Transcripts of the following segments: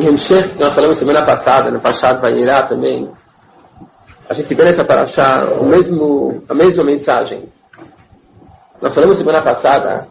Em Hemshech, que nós falamos semana passada, no Pashat Vayirá também, a gente vê nessa parashá a mesma mensagem. Nós falamos semana passada,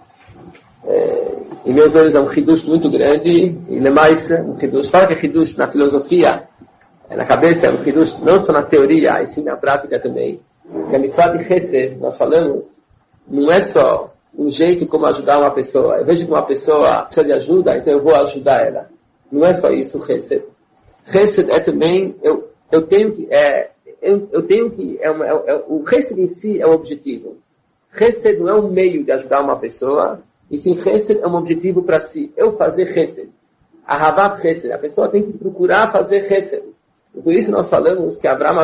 em meus olhos é um hidush muito grande, e demais, um hidush, fala que é hidush na filosofia, na cabeça, é um hidush não só na teoria, e sim na prática também. Que a mitzvah de Chesed, nós falamos, não é só um jeito como ajudar uma pessoa. Eu vejo que uma pessoa precisa de ajuda, então eu vou ajudar ela. Não é só isso, Chesed. Chesed é também, o Chesed em si é o objetivo. Chesed não é um meio de ajudar uma pessoa, e sim Chesed é um objetivo para si. Eu fazer Chesed. Ahavat Chesed. A pessoa tem que procurar fazer Chesed. E por isso nós falamos que Avraham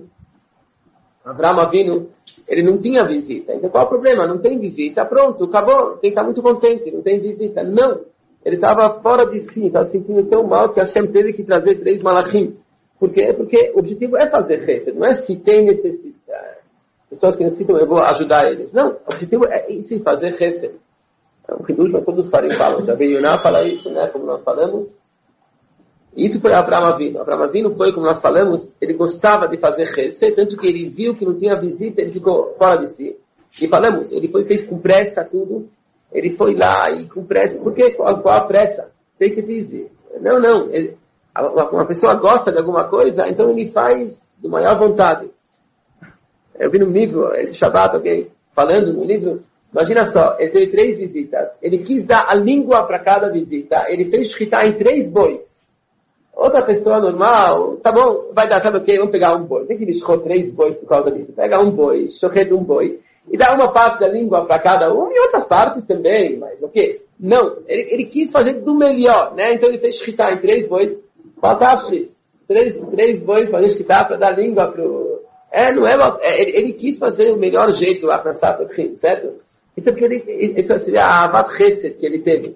Avinu, ele não tinha visita. Então qual é o problema? Não tem visita. Pronto, acabou. Tem que estar muito contente. Não tem visita. Não. Ele estava fora de si. Estava se sentindo tão mal que Hashem teve que trazer 3 malachim. Por quê? Porque o objetivo é fazer Chesed. Não é se tem necessidade. Pessoas que necessitam, eu vou ajudar eles. Não. O objetivo é sim fazer Chesed. O Hidush, mas todos os farim falam. Já veio Yonah falar isso, né? Como nós falamos. Isso foi Avraham Avinu. Avraham Avinu foi, como nós falamos, ele gostava de fazer Chesed, tanto que ele viu que não tinha visita, ele ficou fora de si. E falamos, ele fez com pressa tudo, ele foi lá e com pressa. Por quê? Qual a pressa? Tem que dizer. Não. Uma pessoa gosta de alguma coisa, então ele faz de maior vontade. Eu vi no livro, esse Shabbat, alguém falando no livro, imagina só, ele teve 3 visitas, ele quis dar a língua para cada visita, ele fez shkita em 3 bois. Outra pessoa normal, tá bom, vai dar, sabe o quê? Vamos pegar um boi. Tem que deixar 3 bois por causa disso. Pega um boi, choquete um boi, e dá uma parte da língua para cada um, e outras partes também, mas o quê? Não, ele quis fazer do melhor, né? Então ele fez shkita em 3 bois, fantástico. 3 bois fazer shkita para dar língua pro... ele quis fazer o melhor jeito lá para Sato, certo? Isso é porque isso seria a Avat Chesed que ele teve.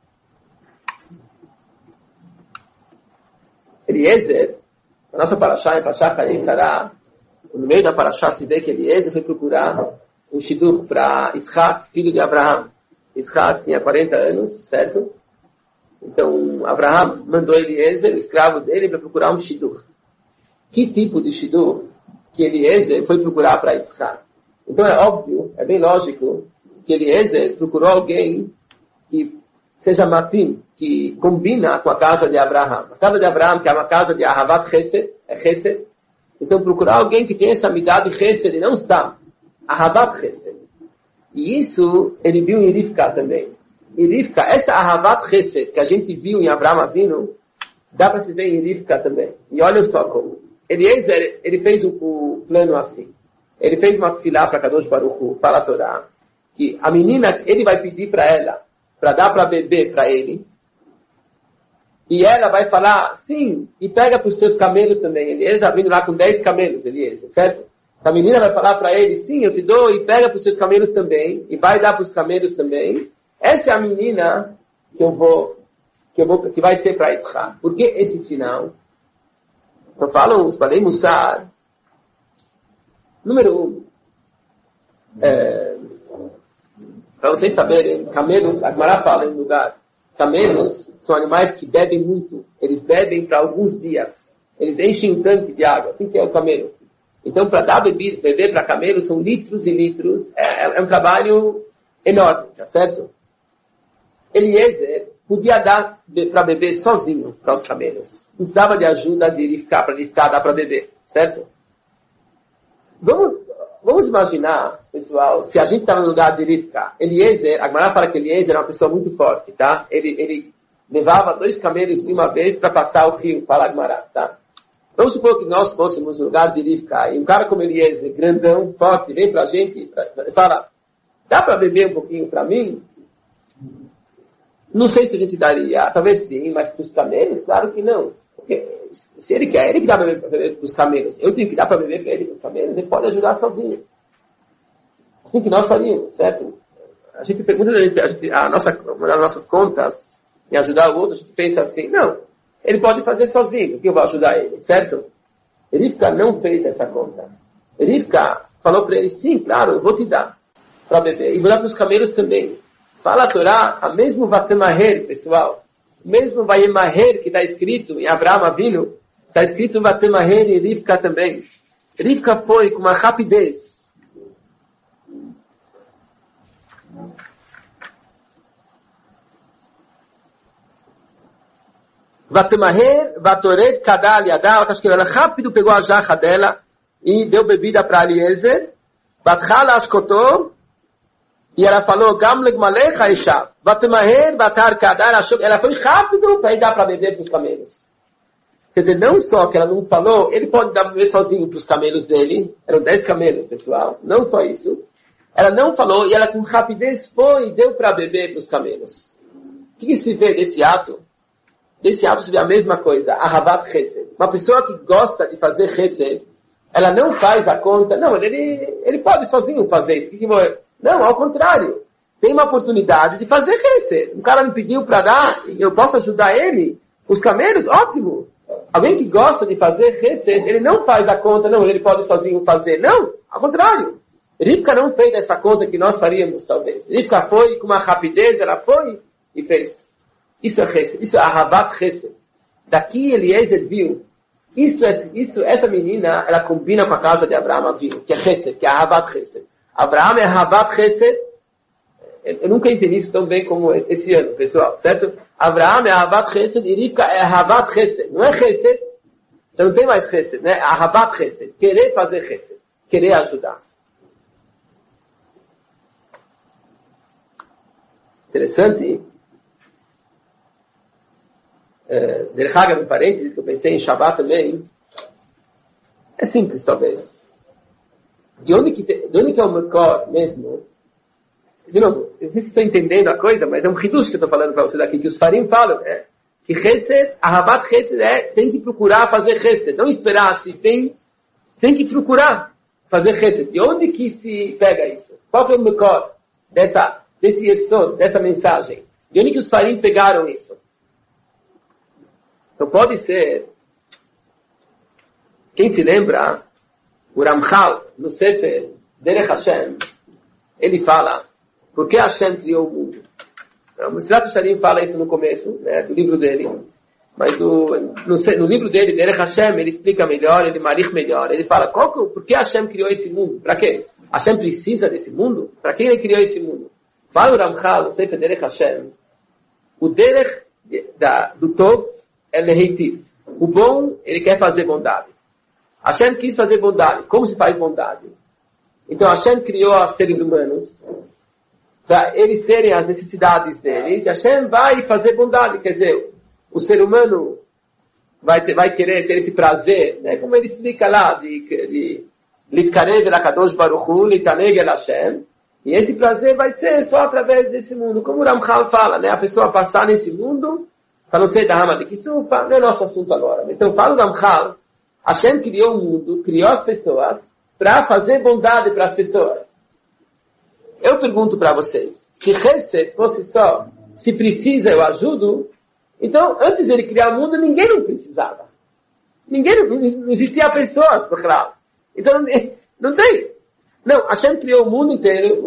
Eliezer, a nossa paraxá, em Parashá Chayei Sará, no meio da paraxá se vê que Eliezer foi procurar um shidduch para Isaac, filho de Abraham. Isaac tinha 40 anos, certo? Então, Abraham mandou Eliezer, o escravo dele, para procurar um shidduch. Que tipo de shidduch que Eliezer foi procurar para Isaac? Então é óbvio, é bem lógico, que Eliezer procurou alguém que seja matim, que combina com a casa de Abraham. A casa de Abraham, que é uma casa de Ahavat Chesed, é Chesed. Então procurar alguém que tenha essa midá de Chesed e não está. Ahavat Chesed. E isso ele viu em Rivka também. Em Rivka, essa Ahavat Chesed que a gente viu em Avraham Avinu, dá para se ver em Rivka também. E olha só como. Eliezer, ele fez o plano assim. Ele fez uma filá para Kadosh Baruch Hu, para a Torá, que a menina, ele vai pedir para ela, para dar para beber para ele, e ela vai falar, sim, e pega para os seus camelos também. Ele está vindo lá com 10 camelos, Eliezer, certo? A menina vai falar para ele, sim, eu te dou, e pega para os seus camelos também, e vai dar para os camelos também. Essa é a menina que vai ser para Yitzhak. Por que esse sinal? Então falam os Balei Mussar, número 1, para vocês saberem, camelos, a Gemara fala em lugar, camelos são animais que bebem muito, eles bebem para alguns dias, eles enchem um tanque de água, assim que é o camelo. Então para dar beber para camelos são litros e litros, é um trabalho enorme, tá certo? Eliezer podia dar para beber sozinho para os camelos, não precisava de ajuda de Rivka, para Rivka dar para beber, certo? Vamos imaginar, pessoal, se a gente está no lugar de Rivka, Eliezer, a Gemara fala que Eliezer era uma pessoa muito forte, tá? Ele levava 2 camelos de uma vez para passar o rio, fala a Gemara, tá? Vamos supor que nós fôssemos no lugar de Rivka, e um cara como Eliezer, grandão, forte, vem pra gente e fala, dá para beber um pouquinho para mim? Não sei se a gente daria, talvez sim, mas para os camelos, claro que não. Porque se ele quer, ele que dá para beber para os camelos. Eu tenho que dar para beber para ele para os camelos, ele pode ajudar sozinho. Assim que nós faríamos, certo? A gente pergunta, uma das nossas contas, em ajudar o outro, a gente pensa assim, não, ele pode fazer sozinho, que eu vou ajudar ele, certo? Rivka não fez essa conta. Rivka falou para ele, sim, claro, eu vou te dar para beber. E vou dar para os camelos também. Fala a Torá, a mesmo Vatemaher, pessoal. mesmo Vayemaher, que está escrito em Abraham Avinu, está escrito em Vatemaher e Rivka também. Rivka foi com uma rapidez. Vatemaher, Vatored, Kadal, Yadal, ela rápido pegou a jarra dela e deu bebida para Eliezer. Batchala Ashkotor, e ela falou, Gamleg Malech Haishav. Vatemaher, Vatar, Kadal, ela foi rápido para ir dar para beber para os camelos. Quer dizer, não só que ela não falou, ele pode dar para beber sozinho para os camelos dele, eram 10 camelos, pessoal, não só isso. Ela não falou, e ela com rapidez foi e deu para beber para os camelos. O que se vê desse ato? Desse ato se vê a mesma coisa, Ahavat Chesed. Uma pessoa que gosta de fazer Chesed, ela não faz a conta, não, ele pode sozinho fazer isso. Não, ao contrário. Tem uma oportunidade de fazer Chesed. Um cara me pediu para dar, eu posso ajudar ele, os camelos, ótimo. Alguém que gosta de fazer Chesed, ele não faz a conta, não, ele pode sozinho fazer. Não, ao contrário. Rivka não fez essa conta que nós faríamos, talvez. Rivka foi com uma rapidez, ela foi e fez. Isso é Chesed, isso é Ahavat Chesed. Daqui Eliezer viu, essa menina, ela combina com a casa de Abraham Avinu, que é Chesed, que é Ahavat Chesed. Abraham é Ahavat Chesed, eu nunca entendi isso tão bem como esse ano, pessoal, certo? Abraham é Ahavat Chesed e Rivka é Ahavat Chesed. Não é Chesed, já não tem mais Chesed, né? Ahavat Chesed, querer fazer Chesed, querer ajudar. Interessante, hein? Derraga, um parênteses, que eu pensei em Shabbat também. É simples, talvez. De onde que é o Mekor mesmo? De novo, não sei se estou entendendo a coisa, mas é um hidush que eu estou falando para vocês aqui, que os farim falam, que Chesed, Ahavat Chesed tem que procurar fazer Chesed, não esperar se tem que procurar fazer Chesed. De onde que se pega isso? Qual que é o Mekor desse Yesod, dessa mensagem? De onde que os farim pegaram isso? Então pode ser, quem se lembra, o Ramchal, no Sefer Derech Hashem, ele fala, por que Hashem criou o mundo? O Mesilat Yesharim fala isso no começo, né, do livro dele, mas no livro dele, Derech Hashem, ele explica melhor, ele marich melhor, ele fala, por que Hashem criou esse mundo? Para quê? Hashem precisa desse mundo? Para quem ele criou esse mundo? Fala o Ramchal, no Sefer Derech Hashem, o Derech do Tov, é Leheitiv. O bom, ele quer fazer bondade. Hashem quis fazer bondade. Como se faz bondade? Então Hashem criou os seres humanos para eles terem as necessidades deles. E Hashem vai fazer bondade. Quer dizer, o ser humano vai querer ter esse prazer, né? Como ele explica lá, de Litkarev Elakadosh Baruch Hu, Litaneg El Hashem. E esse prazer vai ser só através desse mundo. Como o Ramchal fala, né? A pessoa passar nesse mundo, para não ser da Rama de Kisufa, não é nosso assunto agora. Então fala o Ramchal, Hashem criou o mundo, criou as pessoas, para fazer bondade para as pessoas. Eu pergunto para vocês, se Chesed fosse só, se precisa eu ajudo, então antes de ele criar o mundo, ninguém não precisava. Não existia pessoas, claro. Então não tem. Não, Hashem criou o mundo inteiro,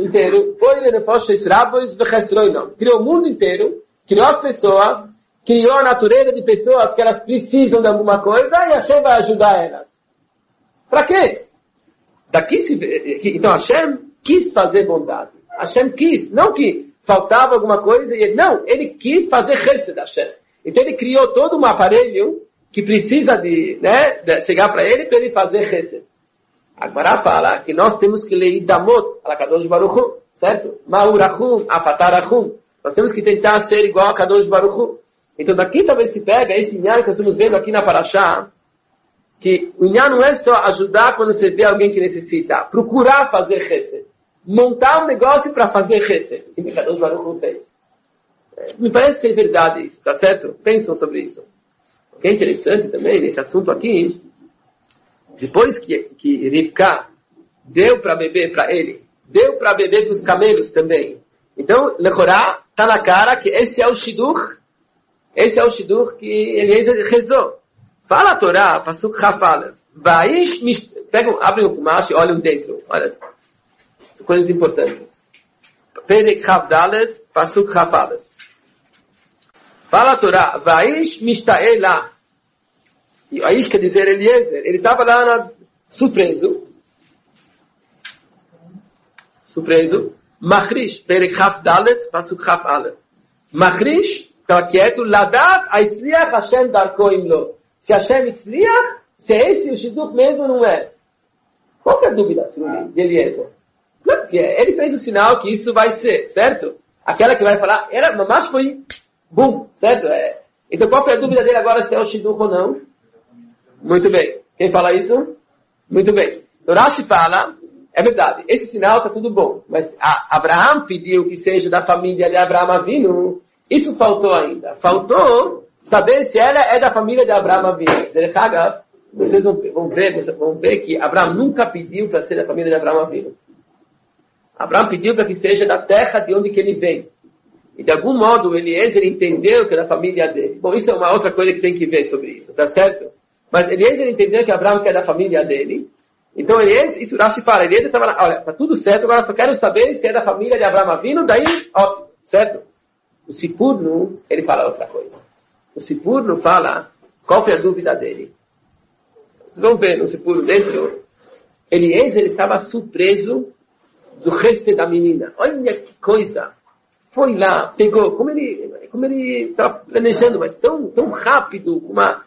criou o mundo inteiro, criou as pessoas, criou a natureza de pessoas que elas precisam de alguma coisa e Hashem vai ajudar elas. Para quê? Daqui se vê, então Hashem quis fazer bondade. Hashem quis, não que faltava alguma coisa, ele quis fazer Chesed Hashem. Então ele criou todo um aparelho que precisa de chegar para ele fazer Chesed. A Gemara fala que nós temos que ler Damot, Alakadosh Baruch Hu, certo? Ma'urachum, Afatarachum. Nós temos que tentar ser igual a Kadosh Baruch Hu. Então daqui talvez se pega esse inyan que nós estamos vendo aqui na Parashá, que o inyan não é só ajudar quando você vê alguém que necessita, procurar fazer Chesed. Montar um negócio para fazer Chesed. Assim que Kadosh Baruch Hu fez. Me parece ser verdade isso, tá certo? Pensam sobre isso. O que é interessante também nesse assunto aqui, depois que Rivka deu para beber para ele, deu para beber para os camelos também. Então, Lechorá, está na cara que esse é o Shidduch que Eliezer rezou. Fala a Torá, Pasuk Chafal, abrem o Kumash e olham dentro. Olha, são coisas importantes. Perek Chavdalet, Pasuk Chafal. Fala a Torá, Vaish Mishtae lá. E Aish quer dizer Eliezer. Ele estava lá surpreso. Machrish, Perek Chaf Dalet, Pasuk Chaf Aleph. Machrish, estava quieto, Ladat Aitzliach Hashem Darko Imlo. Se Hashem Itzliach, se esse o Shidduch mesmo não é. Qual que é a dúvida, assim, de Eliezer? Não, porque ele fez o sinal que isso vai ser, certo? Aquela que vai falar, mas foi, bum, certo? Então qual que é a dúvida dele agora, se é o Shidduch ou não? Muito bem. Quem fala isso? Muito bem. Então Rashi fala, é verdade, esse sinal está tudo bom, mas Abraham pediu que seja da família de Abraham Avinu, isso faltou ainda. Faltou saber se ela é da família de Abraham Avinu. Vocês vão ver que Abraham nunca pediu para ser da família de Abraham Avinu. Abraham pediu para que seja da terra de onde que ele vem. E de algum modo Eliezer entendeu que é da família dele. Bom, isso é uma outra coisa que tem que ver sobre isso, tá certo? Mas Eliezer entendeu que Abraham é da família dele. Então Eliezer, isso Rashi fala, Eliezer estava lá, olha, tá tudo certo, agora só quero saber se é da família de Abraham Avinu, daí, ótimo, certo? O Sipurno, ele fala outra coisa. O Sipurno fala, qual foi a dúvida dele? Vocês vão ver no Sipurno dentro, Eliezer estava surpreso do resto da menina. Olha que coisa. Foi lá, pegou, como ele estava planejando, mas tão rápido,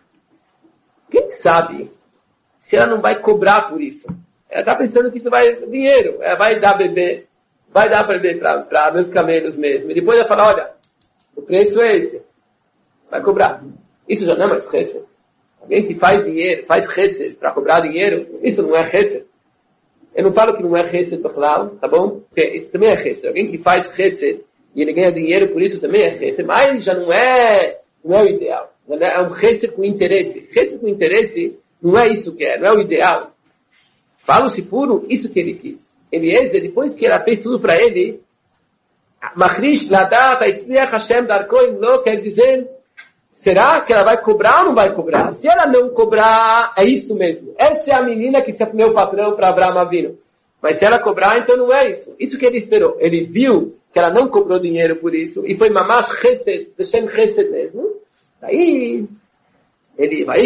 quem sabe se ela não vai cobrar por isso? Ela está pensando que isso vai dar dinheiro, ela vai dar bebê para meus camelos mesmo. E depois ela fala, olha, o preço é esse, vai cobrar. Isso já não é mais chesed. Alguém que faz dinheiro, faz chesed para cobrar dinheiro, isso não é chesed. Eu não falo que não é chesed claro, tá bom? Porque isso também é chesed. Alguém que faz chesed e ele ganha dinheiro por isso também é chesed, mas já não é o ideal. É um chesed com interesse. Chesed com interesse não é isso que é, não é o ideal. Fala-se puro, isso que ele quis. Eliezer, depois que ela fez tudo para ele, Machrish Ladat Aitzliach Hashem Darko Imlo, quer dizer, será que ela vai cobrar ou não vai cobrar? Se ela não cobrar, é isso mesmo. Essa é a menina que tinha meu patrão para Abraham Avinu. Mas se ela cobrar, então não é isso. Isso que ele esperou. Ele viu que ela não cobrou dinheiro por isso, e foi mamash chesed, Hashem chesed mesmo. Aí, ele vai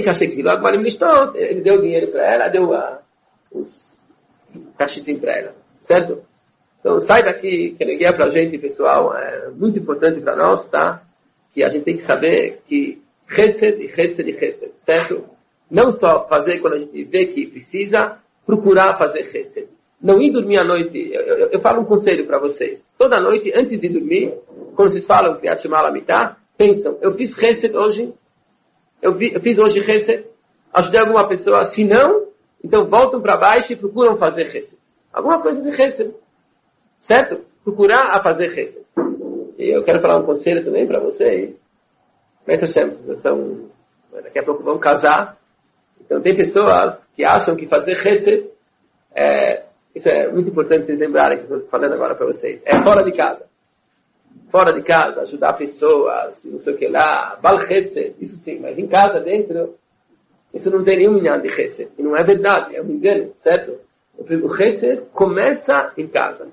ele deu dinheiro para ela, deu os cachitinhos para ela. Certo? Então sai daqui, que ninguém é pra gente, pessoal, é muito importante para nós, tá? Que a gente tem que saber que chesed e chesed e chesed, certo? Não só fazer quando a gente vê que precisa, procurar fazer chesed. Não ir dormir à noite, eu falo um conselho para vocês. Toda noite, antes de dormir, quando vocês falam Kriyat Shema Lamitah, pensam, eu fiz chesed hoje, eu fiz hoje chesed, ajudei alguma pessoa, se não, então voltam para baixo e procuram fazer chesed. Alguma coisa de chesed, certo? Procurar a fazer chesed. E eu quero falar um conselho também para vocês. Vocês são, daqui a pouco vão casar. Então tem pessoas que acham que fazer chesed isso é muito importante vocês lembrarem que eu estou falando agora para vocês. É fora de casa. Fora de casa, ajudar pessoas, não sei o que lá, bal chesed, isso sim, mas em casa, dentro, isso não tem nenhum minhão de chesed. E não é verdade, é um engano, certo? O chesed começa em casa.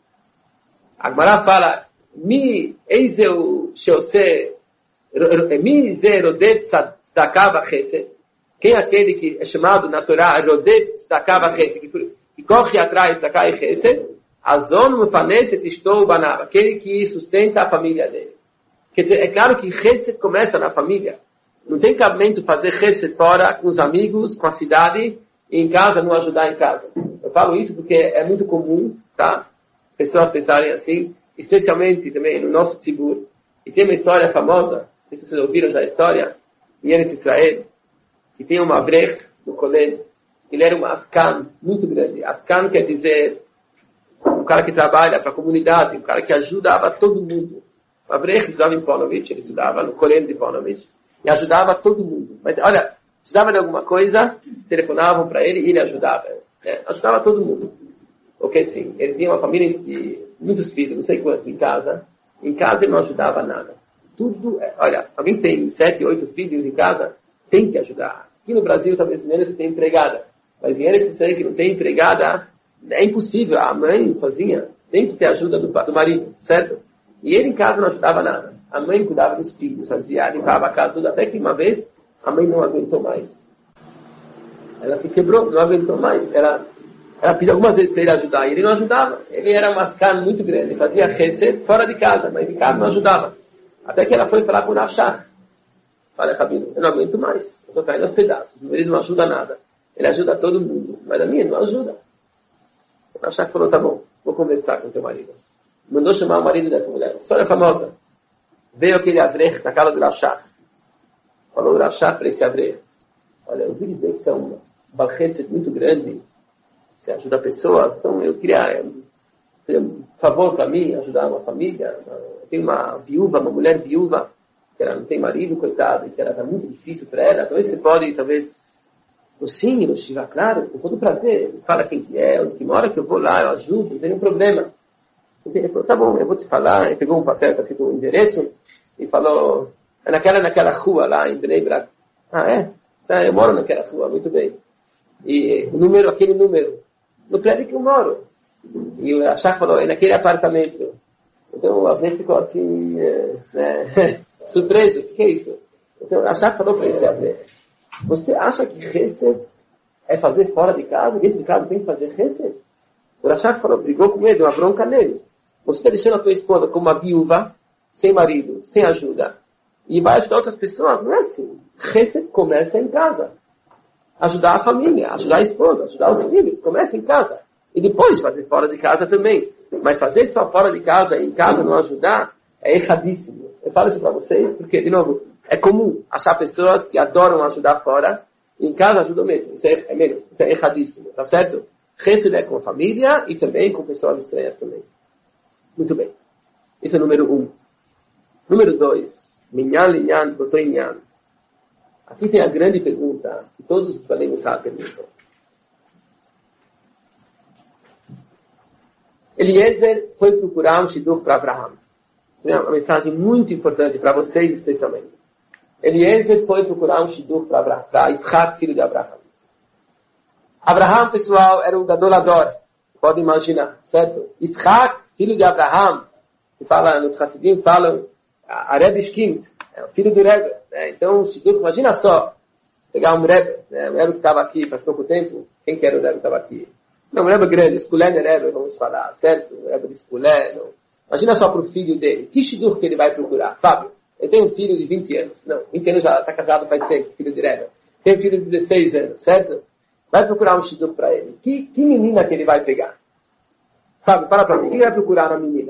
A Gemara fala, mi eizeu sheose, mi ze rodet tzedakah chesed. Quem é aquele que é chamado na Torá rodet tzedakah chesed, que corre atrás da Kai Chesed, Azon Mufaneset Estou Banav, aquele que sustenta a família dele. Quer dizer, é claro que Chesed começa na família. Não tem cabimento fazer Chesed fora, com os amigos, com a cidade, e em casa não ajudar em casa. Eu falo isso porque é muito comum, tá? Pessoas pensarem assim, especialmente também no nosso seguro. E tem uma história famosa, não sei se vocês ouviram já a história, em Eretz Israel, que tem uma Avrech no colégio. Ele era um Askan muito grande. Askan quer dizer um cara que trabalha para a comunidade, um cara que ajudava todo mundo. O Avrech estudava em Ponovitch, ele estudava no colégio de Ponovitch, e ajudava todo mundo. Mas, olha, precisava de alguma coisa, telefonavam para ele e ele ajudava. Ajudava todo mundo. Porque sim, ele tinha uma família de muitos filhos, não sei quantos, em casa. Em casa ele não ajudava nada. Tudo, olha, alguém tem 7, 8 filhos em casa, tem que ajudar. Aqui no Brasil, talvez menos, você tem empregada. Mas em Eretz Israel que não tem empregada, é impossível. A mãe sozinha tem que ter ajuda do marido, certo? E ele em casa não ajudava nada. a mãe cuidava dos filhos, fazia, limpava a casa toda, até que uma vez a mãe não aguentou mais. Ela se quebrou, não aguentou mais. Ela pediu algumas vezes para ele ajudar, e ele não ajudava. Ele era um mascano muito grande, fazia chesed fora de casa, mas em casa não ajudava. Até que ela foi falar com o Rashach. Olha, Rabino, eu não aguento mais, eu estou caindo aos pedaços, meu marido não ajuda nada. Ele ajuda todo mundo, mas a minha não ajuda. O Rashach falou, tá bom, vou conversar com teu marido. Mandou chamar o marido dessa mulher. História famosa. Veio aquele Avrech na casa do Rashach. Falou o Rashach para esse Avrech. Olha, eu ouvi dizer que você é um balchesed muito grande, você ajuda pessoas, então eu queria um favor para mim, ajudar uma família. Eu tenho uma viúva, uma mulher viúva, que ela não tem marido, coitada, e que ela está muito difícil para ela. Talvez você pode, sim, no Shiva, claro, com todo prazer. Fala quem que é, onde que mora, que eu vou lá, eu ajudo, não tem nenhum problema. Ele falou, tá bom, eu vou te falar. Ele pegou um papel, está escrito um endereço, e falou, é naquela rua lá em Bnei Brak. Ah, é? Tá, eu moro naquela rua, muito bem. E aquele número, no prédio que eu moro. E o Rashach falou, é naquele apartamento. Então o Avner ficou assim, surpreso, o que é isso? Então o Rashach falou para esse Avner, você acha que chesed é fazer fora de casa? Dentro de casa tem que fazer chesed? O Rashach falou, brigou com ele, deu uma bronca nele. Você está deixando a tua esposa como uma viúva, sem marido, sem ajuda, e vai ajudar outras pessoas? Não é assim. Chesed começa em casa. Ajudar a família, ajudar a esposa, ajudar os filhos, começa em casa. E depois fazer fora de casa também. Mas fazer só fora de casa e em casa não ajudar é erradíssimo. Eu falo isso para vocês porque, de novo, é comum achar pessoas que adoram ajudar fora e em casa ajudam mesmo. Isso é erradíssimo, tá certo? Chesed é com a família e também com pessoas estranhas também. Muito bem. Isso é número 1. Número 2. Minyan, linyan, botoinyan. Aqui tem a grande pergunta que todos os Balei perguntam. Eliezer foi procurar um shidduch para Abraham. É uma mensagem muito importante para vocês especialmente. Eliezer foi procurar um shidduch para Yitzhak, filho de Abraham. Abraham, pessoal, era um gadolador. Pode imaginar, certo? Yitzhak, filho de Abraham, que fala nos Hassidim, falam a Rebbe Shkind, é o filho do Rebbe. Né? Então, o shidduch, imagina só, pegar um Rebbe, né? O Rebbe que estava aqui faz pouco tempo. Quem que era o Rebbe que estava aqui? Não, um Rebbe grande, Skulén Rebbe, vamos falar, certo? O Rebbe de Skulén. Imagina só para o filho dele. Que shidduch que ele vai procurar? Fábio, eu tenho um filho de 20 anos. Não, 20 anos já está casado faz tempo, filho de Rebbe. Tem um filho de 16 anos, certo? Vai procurar um shidduch para ele. Que menina que ele vai pegar? Fábio, fala para mim. Quem vai procurar a menina?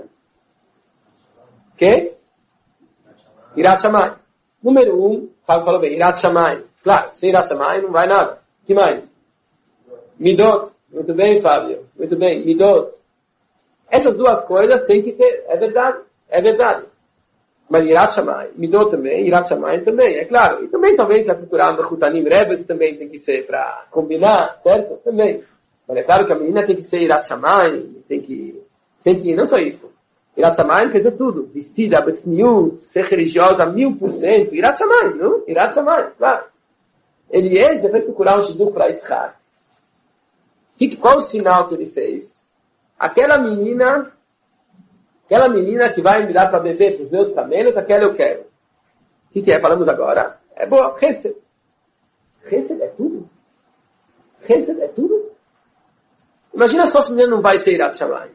Quem? Irat Shammai. Número 1, Fábio falou bem, Irat Shammai. Claro, sem Irat Shammai não vai nada. Que mais? Midot. Muito bem, Fábio. Muito bem. Midot. Essas duas coisas tem que ter. É verdade. É verdade. Mas Irat Shammai. Midot também. Irat Shammai também. É claro. E também talvez vai procurar um Mechutanim Rebbe também tem que ser para combinar. Certo? Também. Mas é claro que a menina tem que ser Irat Shammai. Tem que. Não só isso. Irat Shammai quer dizer tudo. Vestida, betzniut, ser religiosa 1000%. Irat Shammai, não? Irat Shammai. Claro. Eliezer vai procurar um shidduch para Yitzhak. Qual o sinal que ele fez? Aquela menina que vai me dar para beber para os meus camelos, aquela eu quero. O que é? Falamos agora. É boa. Chesed. Chesed é tudo. Chesed é tudo. Imagina só se a menina não vai ser Irat Shammai.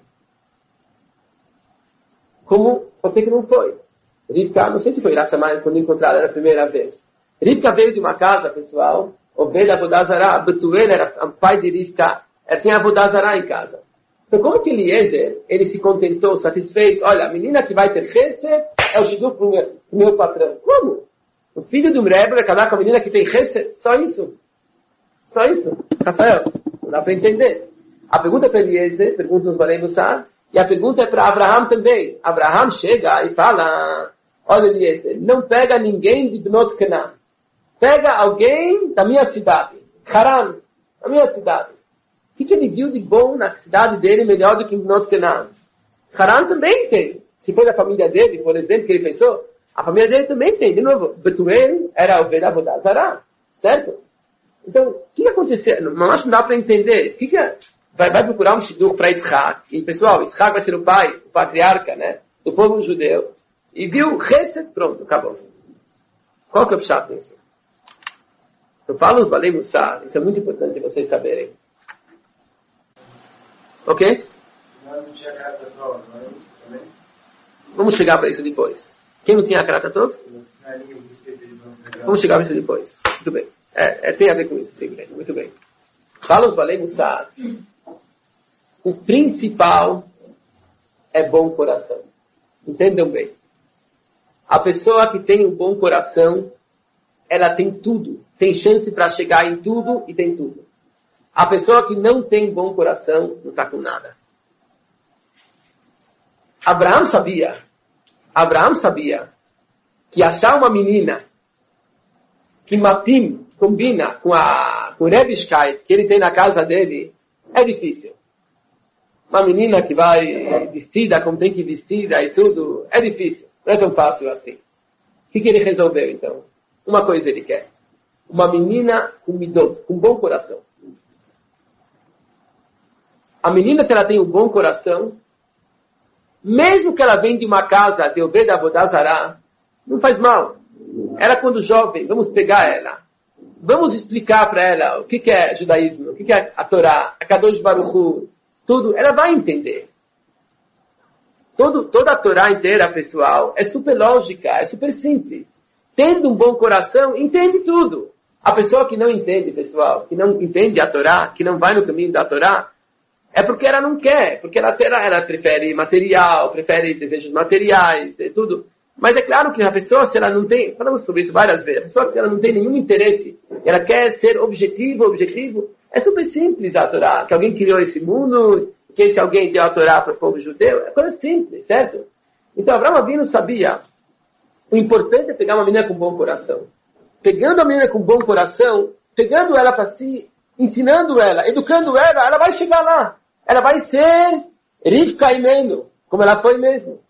Como pode ser que não foi. Rivka, não sei se foi Irat Shammai quando encontraram ela a primeira vez. Rivka veio de uma casa, pessoal. Obed Avodah Zarah. Betuel era o pai de Rivka. Ela tinha Avodah Zarah em casa. Então, como que Eliezer, ele se contentou, satisfez? Olha, a menina que vai ter chesed é o shidduch pro meu patrão. Como? O filho do Rebbe vai casar com a menina que tem chesed? Só isso. Só isso. Rafael, não dá para entender. A pergunta é para Eliezer, pergunta nos Balei Mussar, e a pergunta é para Abraham também. Abraham chega e fala, olha Eliezer, não pega ninguém de Bnot Canaan. Pega alguém da minha cidade. Haran, da minha cidade. O que ele viu de bom na cidade dele melhor do que em Bnot Canaan? Haran também tem. Se for da família dele, por exemplo, que ele pensou, a família dele também tem. De novo, Betuel era o Obed Avodah Zarah. Certo? Então, o que aconteceu? Não acho que não dá para entender. O que é? Vai procurar um shidduch para Yitzhak. E, pessoal, Yitzhak vai ser o pai, o patriarca, né? Do povo judeu. e viu Chesed, pronto, acabou. Qual que é o pshat nisso? Eu falo os Balei Mussar, isso é muito importante vocês saberem. Ok? Vamos chegar para isso depois. Quem não tinha Akrat Tov? Vamos chegar para isso depois. Muito bem. Tem a ver com isso, sim, muito bem. Fala os Balei Mussar. O principal é bom coração. Entendam bem. A pessoa que tem um bom coração, ela tem tudo. Tem chance para chegar em tudo e tem tudo. A pessoa que não tem bom coração, não está com nada. Abraão sabia que achar uma menina que Matim combina com o Rebishkeit que ele tem na casa dele, é difícil. Uma menina que vai vestida como tem que ir vestida e tudo, é difícil. Não é tão fácil assim. O que ele resolveu então? Uma coisa ele quer. Uma menina com midot, com bom coração. A menina que ela tem um bom coração, mesmo que ela venha de uma casa de Obed Avodazará, não faz mal. Ela quando jovem, vamos pegar ela. Vamos explicar para ela o que é judaísmo, o que é a Torá, a Kadosh Baruch Hu, tudo. Ela vai entender. Toda a Torá inteira, pessoal, é super lógica, é super simples. Tendo um bom coração, entende tudo. A pessoa que não entende, pessoal, que não entende a Torá, que não vai no caminho da Torá, é porque ela não quer, porque ela prefere material, prefere desejos materiais e tudo. Mas é claro que a pessoa, se ela não tem, falamos sobre isso várias vezes, a pessoa que ela não tem nenhum interesse, ela quer ser objetivo, é super simples a Torá, que alguém criou esse mundo, que esse alguém deu a Torá para o povo judeu, é coisa simples, certo? Então Abraão Avinu sabia, o importante é pegar uma menina com bom coração. Pegando a menina com bom coração, pegando ela para si, ensinando ela, educando ela, ela vai chegar lá. Ela vai ser Rivka Imenu, como ela foi mesmo.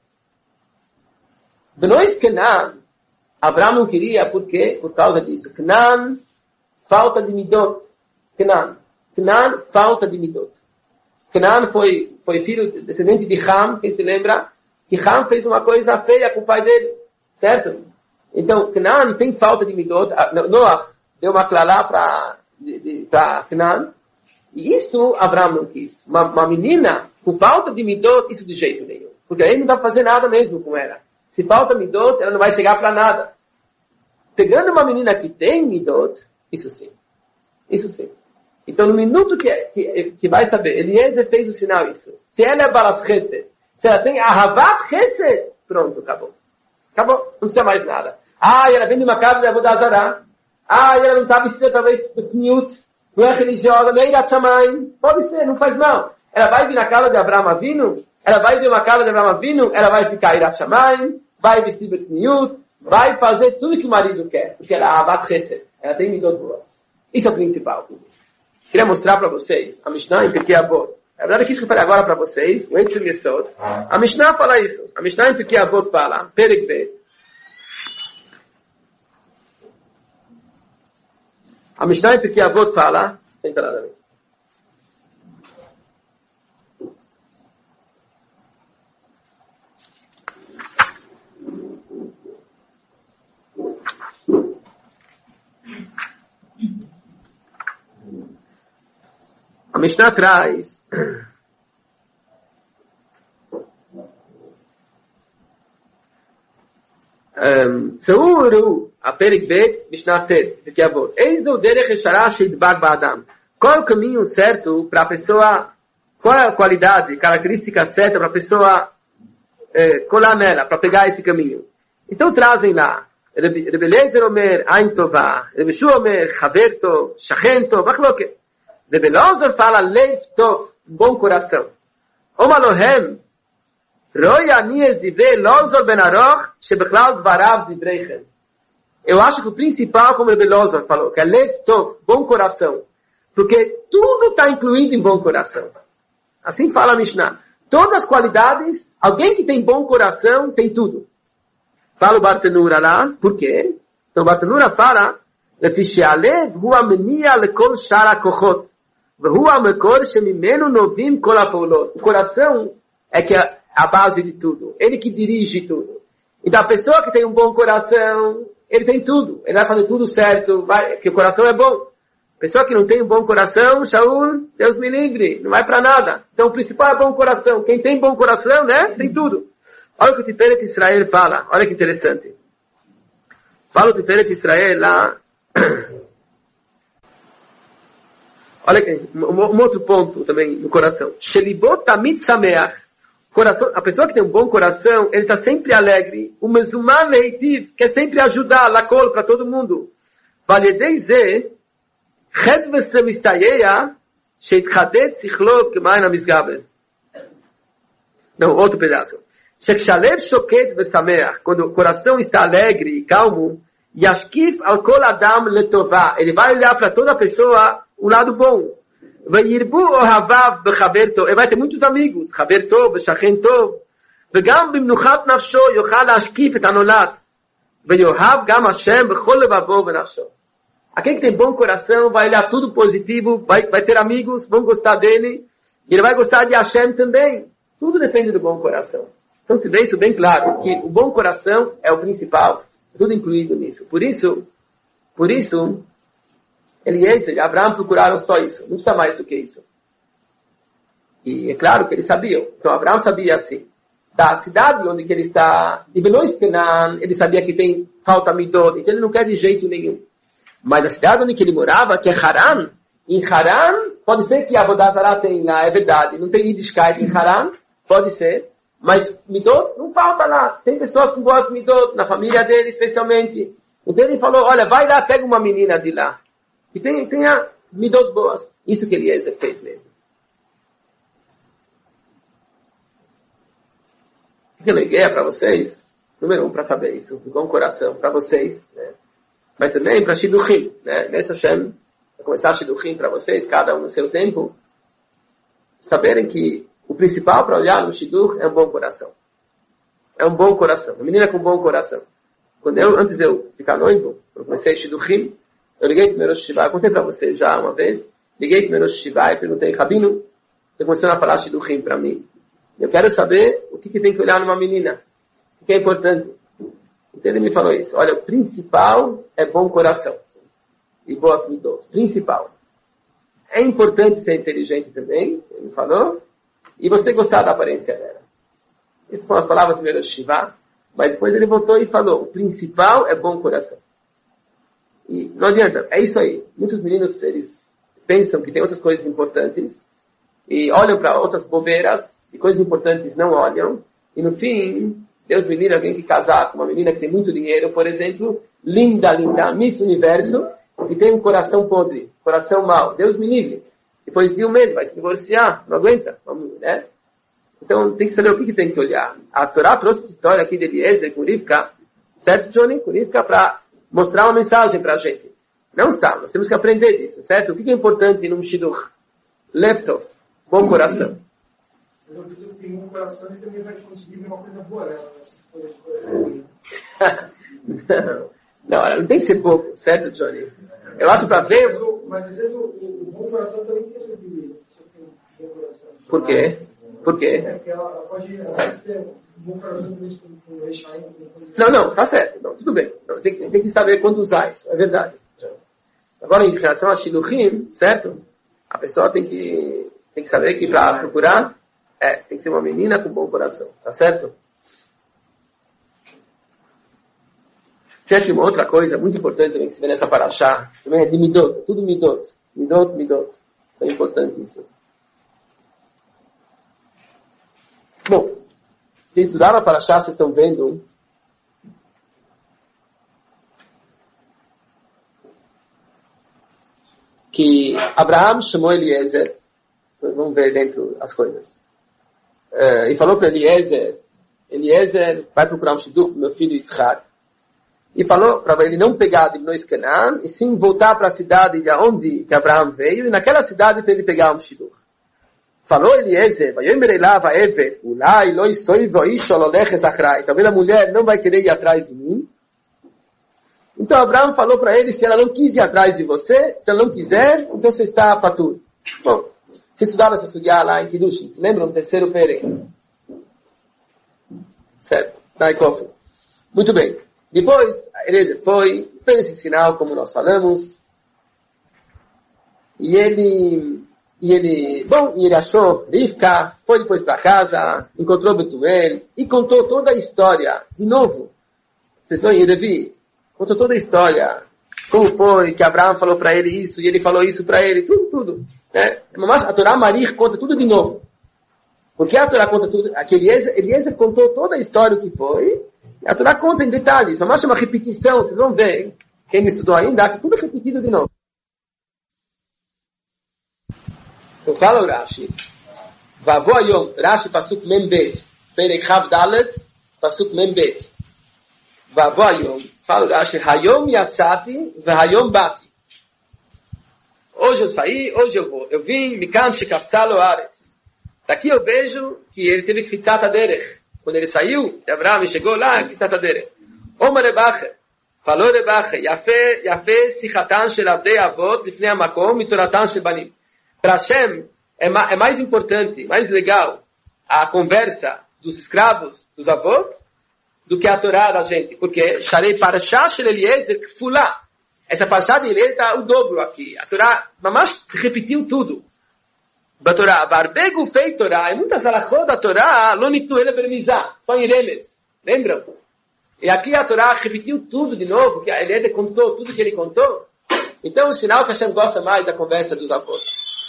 Benois Kenan, Abraão não queria, por quê? Por causa disso. Kenan, falta de midot. Kenan, falta de midot. Kenan foi filho, descendente de Ham, quem se lembra? Que Ham fez uma coisa feia com o pai dele, certo? Então, Kenan tem falta de midot. Noah deu uma clalá para Kenan. E isso Abraão não quis. Uma menina com falta de midot, isso de jeito nenhum. Porque aí não dá para fazer nada mesmo com ela. Se falta midot, ela não vai chegar para nada. Pegando uma menina que tem midot, isso sim. Isso sim. Então, no minuto que vai saber, Eliezer fez o sinal isso. Se ela é balas chesed, se ela tem ahavat chesed, pronto, acabou. Acabou, não precisa mais nada. Ela vem de uma casa de Avodazará. Ela não está vestida talvez tzniut, não é religiosa, nem irat shamayim. Pode ser, não faz mal. Ela vai vir na casa de Abraão Avinu, ela vai vir uma casa de Abraão Avinu, ela vai ficar irat shamayim, vai vestir tzniut, vai fazer tudo que o marido quer, porque ela é ahavat chesed. Ela tem midot boas. Isso é o principal. Queria mostrar para vocês a Mishnah em Pirkei Avot. Na verdade, aqui que eu falei agora para vocês, o Eitzel Yesod. A Mishnah fala isso. A Mishnah em Pirkei Avot fala, Perek Bet. A Mishnah em Pirkei Avot fala, senta lá, David. A Mishnah traz Seuru, a Perek Bet, Mishnah Tet, Pirkei Avot. Eis o derech eshara sheidbag ba'adam. Qual é o caminho certo para a pessoa, qual é a qualidade, característica certa para a pessoa colar nela, para pegar esse caminho? Então trazem lá, Rebbe Eliezer Omer, Ain Tovah, Rebbe Shua Omer, Chaver Tov, Shachen Tov, Machloket. Rebbe Eliezer fala Lev Tov, bom coração. Omalohem, Roi Anies Divrei Eliezer Ben Aroch, Shebechlal Dvarav Divreichem. Eu acho que o principal, como Rebbe Eliezer falou, que é Lev Tov, bom coração. Porque tudo está incluído em bom coração. Assim fala a Mishnah. Todas as qualidades, alguém que tem bom coração, tem tudo. Fala o Bartenura lá, por quê? Então o Bartenura fala, o coração é que é a base de tudo. Ele que dirige tudo. Então a pessoa que tem um bom coração, ele tem tudo. Ele vai fazer tudo certo, porque o coração é bom. A pessoa que não tem um bom coração, Shaul, Deus me livre, não vai para nada. Então o principal é bom coração. Quem tem bom coração, né, tem tudo. Olha o que o Tiferet Israel fala. Olha que interessante. Fala o Tiferet Israel lá. Olha aqui, um outro ponto também no coração. Shelibot tamid sameach. Coração, a pessoa que tem um bom coração, ele está sempre alegre. O mezuman leitiv, quer sempre ajudar, lacol, para todo mundo. Valideize, ched vesemistayeya, sheitchadet sichlo k'mayin amizgabel. Não, outro pedaço. Shekshaler shoket vesameach. Quando o coração está alegre e calmo, yashkif al kol adam letová. Ele vai olhar para toda pessoa o lado bom. Ele vai ter muitos amigos. חבר טוב, ושכן טוב. וגם במנוחת נפשו יוכל להשקיף את הנולד. ויאהב גם השם בכל לבבו ונפשו. Aquele que tem bom coração vai olhar tudo positivo, vai ter amigos, vão gostar dele. E ele vai gostar de Hashem também. Tudo depende do bom coração. Então se vê isso bem claro, que o bom coração é o principal. Tudo incluído nisso. Por isso, Eliezer e Abraão procuraram só isso. Não precisa mais do que isso. E é claro que eles sabiam. Então Abraão sabia assim. Da cidade onde ele está, de Benois Kenan, ele sabia que tem falta midot. Então ele não quer de jeito nenhum. Mas a cidade onde ele morava, que é Haran, em Haran, pode ser que a Avodah tem lá, é verdade. Não tem Yiddishkeit em Haran, pode ser. Mas midot não falta lá. Tem pessoas com boas midot, na família dele especialmente. Então ele falou, olha, vai lá, pega uma menina de lá. Que tenha midot boas. Isso que Eliezer fez mesmo. O que eu liguei para vocês, número 1, para saber isso, de bom coração, para vocês, né? Mas também para Shidduchim, né? Nessa Hashem, vai começar Shidduchim para vocês, cada um no seu tempo, saberem que o principal para olhar no Shidduch é um bom coração. É um bom coração. Uma menina com um bom coração. Antes de eu ficar noivo, eu comecei Shidduchim, eu liguei para o meu Rosh Hashivá, eu contei para vocês já uma vez, liguei para o meu Rosh Hashivá e perguntei, Rabino, ele começou a falar Shidduchim para mim. Eu quero saber o que tem que olhar numa menina, o que é importante. Então ele me falou isso, olha, o principal é bom coração e boas midot, principal. É importante ser inteligente também, ele me falou, e você gostar da aparência dela. Isso foram as palavras do meu Rosh Hashivá, mas depois ele voltou e falou, o principal é bom coração. E não adianta, é isso aí. Muitos meninos, eles pensam que tem outras coisas importantes e olham para outras bobeiras e coisas importantes não olham. E no fim, Deus me livre alguém que casar com uma menina que tem muito dinheiro, por exemplo, linda, Miss Universo, e tem um coração podre, coração mau. Deus me livre. Depois de um mês vai se divorciar, não aguenta, né? Então tem que saber o que tem que olhar. A Torá trouxe essa história aqui de Eliezer com Rivka, certo, Johnny? Com Rivka para mostrar uma mensagem para a gente. Não está, nós temos que aprender disso, certo? O que é importante num shidduch? Leftov, bom coração. Eu preciso ter um coração e também vai conseguir ver uma coisa boa nela, não, ela não tem que ser pouco, certo, Johnny? Eu acho para ver... Mas às vezes o bom coração também tem que ter um bom coração. Por quê? Por quê? É porque ela pode ter um bom coração com o Rechaim. Não, tá certo. Não, tudo bem. Não, tem que saber quando usar isso. É verdade. Agora, em relação a Shidduchim, certo? A pessoa tem que saber que para procurar, tem que ser uma menina com bom coração. Tá certo? Tem aqui uma outra coisa muito importante também que se vê nessa paraxá. Também é de Midot. Tudo Midot. Midot. É importante isso. Bom, se estudar a paraxá, vocês estão vendo que Abraão chamou Eliezer, vamos ver dentro as coisas, e falou para Eliezer, vai procurar um shidduch pro meu filho Yitzhak, e falou para ele não pegar de Benois Kenan, e sim voltar para a cidade de onde que Abraão veio, e naquela cidade para ele pegar um shidduch. Falou Eliezer, talvez a mulher não vai querer ir atrás de mim. Então Abraão falou para ele, se ela não quis ir atrás de você, se ela não quiser, então você está patur. Bom, você estudava essa sugya lá em Kiddushin, se lembram? No terceiro pere. Certo. Muito bem. Depois, Eliezer fez esse sinal, como nós falamos, e ele achou Rivka, foi depois para casa, encontrou Betuel, e contou toda a história, de novo. Vocês estão em Levi? Contou toda a história, como foi, que Abraão falou para ele isso, e ele falou isso para ele, tudo. Né? Mas a Torá Marich conta tudo de novo. Porque a Torá conta tudo, aqui Eliezer contou toda a história que foi, a Torá conta em detalhes, mas é uma repetição, vocês vão ver, quem me estudou ainda, que tudo é repetido de novo. Então fala o Rashi, Vavo Ayom, Rashi Pasuk Membet, Perek Chav Dalet, Pasuk Membet. Vavo Ayom, fala o Rashi, Hayom Yatzati, Vahayom Bati. Hoje eu saí, hoje eu vou. Eu vim, Mikam Shekaftzalo Aretz. Daqui eu vejo que ele teve que fitzat aderech. Quando ele saiu, Abraão chegou lá, fitzat aderech. Omer Rebacher, falou Rebacher, Yafé Sichatan Shel Avdei Avot, Lifnei Amakom, Mitoratan Shel Banim. Para Hashem, é mais importante, mais legal, a conversa dos escravos, dos avós, do que a Torá da gente. Porque Sharei Parashah Shel Eliezer Kfulá. Essa Parashah de Eliezer está o dobro aqui. A Torá, mamãe repetiu tudo. Da Torá, Barbegu fei Torá, e muitas alachot da Torá, lo nitnu ele bermizá, só em Remes, lembram? E aqui a Torá repetiu tudo de novo, que a Eliezer contou tudo que ele contou. Então o sinal que a Hashem gosta mais da conversa dos avós.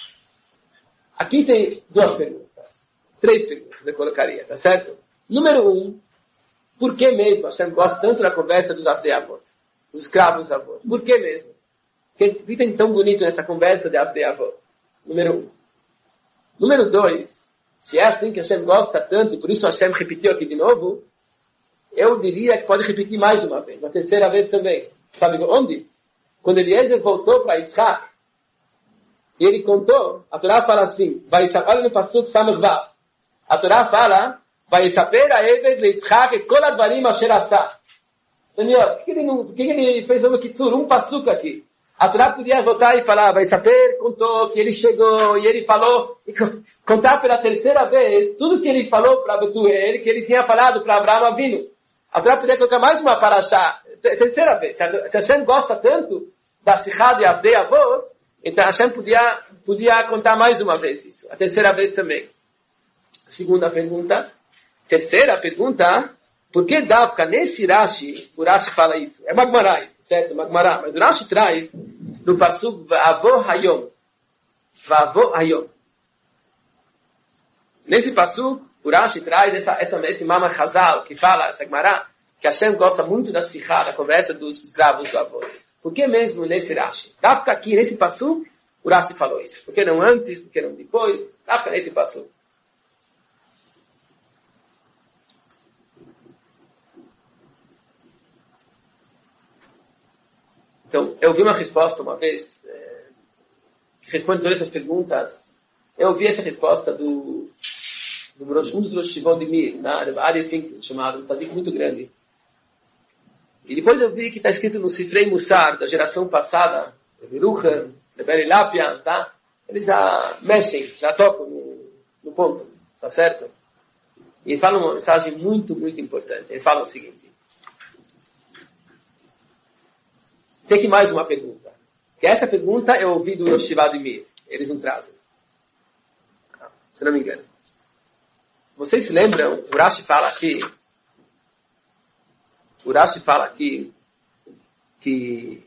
Aqui tem duas perguntas, 3 perguntas eu colocaria, tá certo? Número 1, por que mesmo a Hashem gosta tanto da conversa dos avós, dos escravos avós? Por que mesmo? O que tem tão bonito nessa conversa de avós? Número 1. Número 2, se é assim que Hashem gosta tanto, e por isso Hashem repetiu aqui de novo, eu diria que pode repetir mais uma vez, uma terceira vez também. Sabe onde? Quando Eliezer voltou para Yitzhak, e ele contou, a Torá fala assim, olha no Pasuk Samech Vav, a Torá fala, Vayisaper ha'eved leYitzhak et kol advarim asher asah. Daniel, por que ele fez um Pasuk aqui? A Torá podia voltar e falar, vai saber, contou que ele chegou e ele falou, e contar pela terceira vez tudo que ele falou para Betuel, que ele tinha falado para Abraão Avinu. A Torá podia colocar mais uma parashá, terceira vez. Se Hashem gosta tanto da Sichá de Avdei Avot, então Hashem podia contar mais uma vez isso. A terceira vez também. Segunda pergunta. Terceira pergunta, por que Davka, nesse Rashi, o Rashi fala isso? É Magmará isso, certo? Magmará. Mas o Rashi traz no Pasuk Vavo Hayom. Vavo Hayom. Nesse Pasuk, o Rashi traz esse Mama Chazal, que fala, essa Magmará, que Hashem gosta muito da Sichá, da conversa dos escravos do avô. Por que mesmo nesse Rashi? Davka aqui, nesse Pasuk, o Rashi falou isso. Por que não antes? Por que não depois? Davka nesse Pasuk. Então, eu vi uma resposta uma vez, que responde todas essas perguntas. Eu ouvi essa resposta um dos Rosh Shivon de Mir, na área chamado, um tzadik muito grande. E depois eu vi que está escrito no Sifrei Mussar, da geração passada, Beruchan, Reberi Lapian, tá? Eles já mexem, já tocam no ponto, tá certo? E falam uma mensagem muito, muito importante. Eles falam o seguinte. Tem aqui mais uma pergunta. Que essa pergunta eu ouvi do Yoshivá de Mir. Eles não trazem. Se não me engano. Vocês se lembram? O Rashi fala aqui que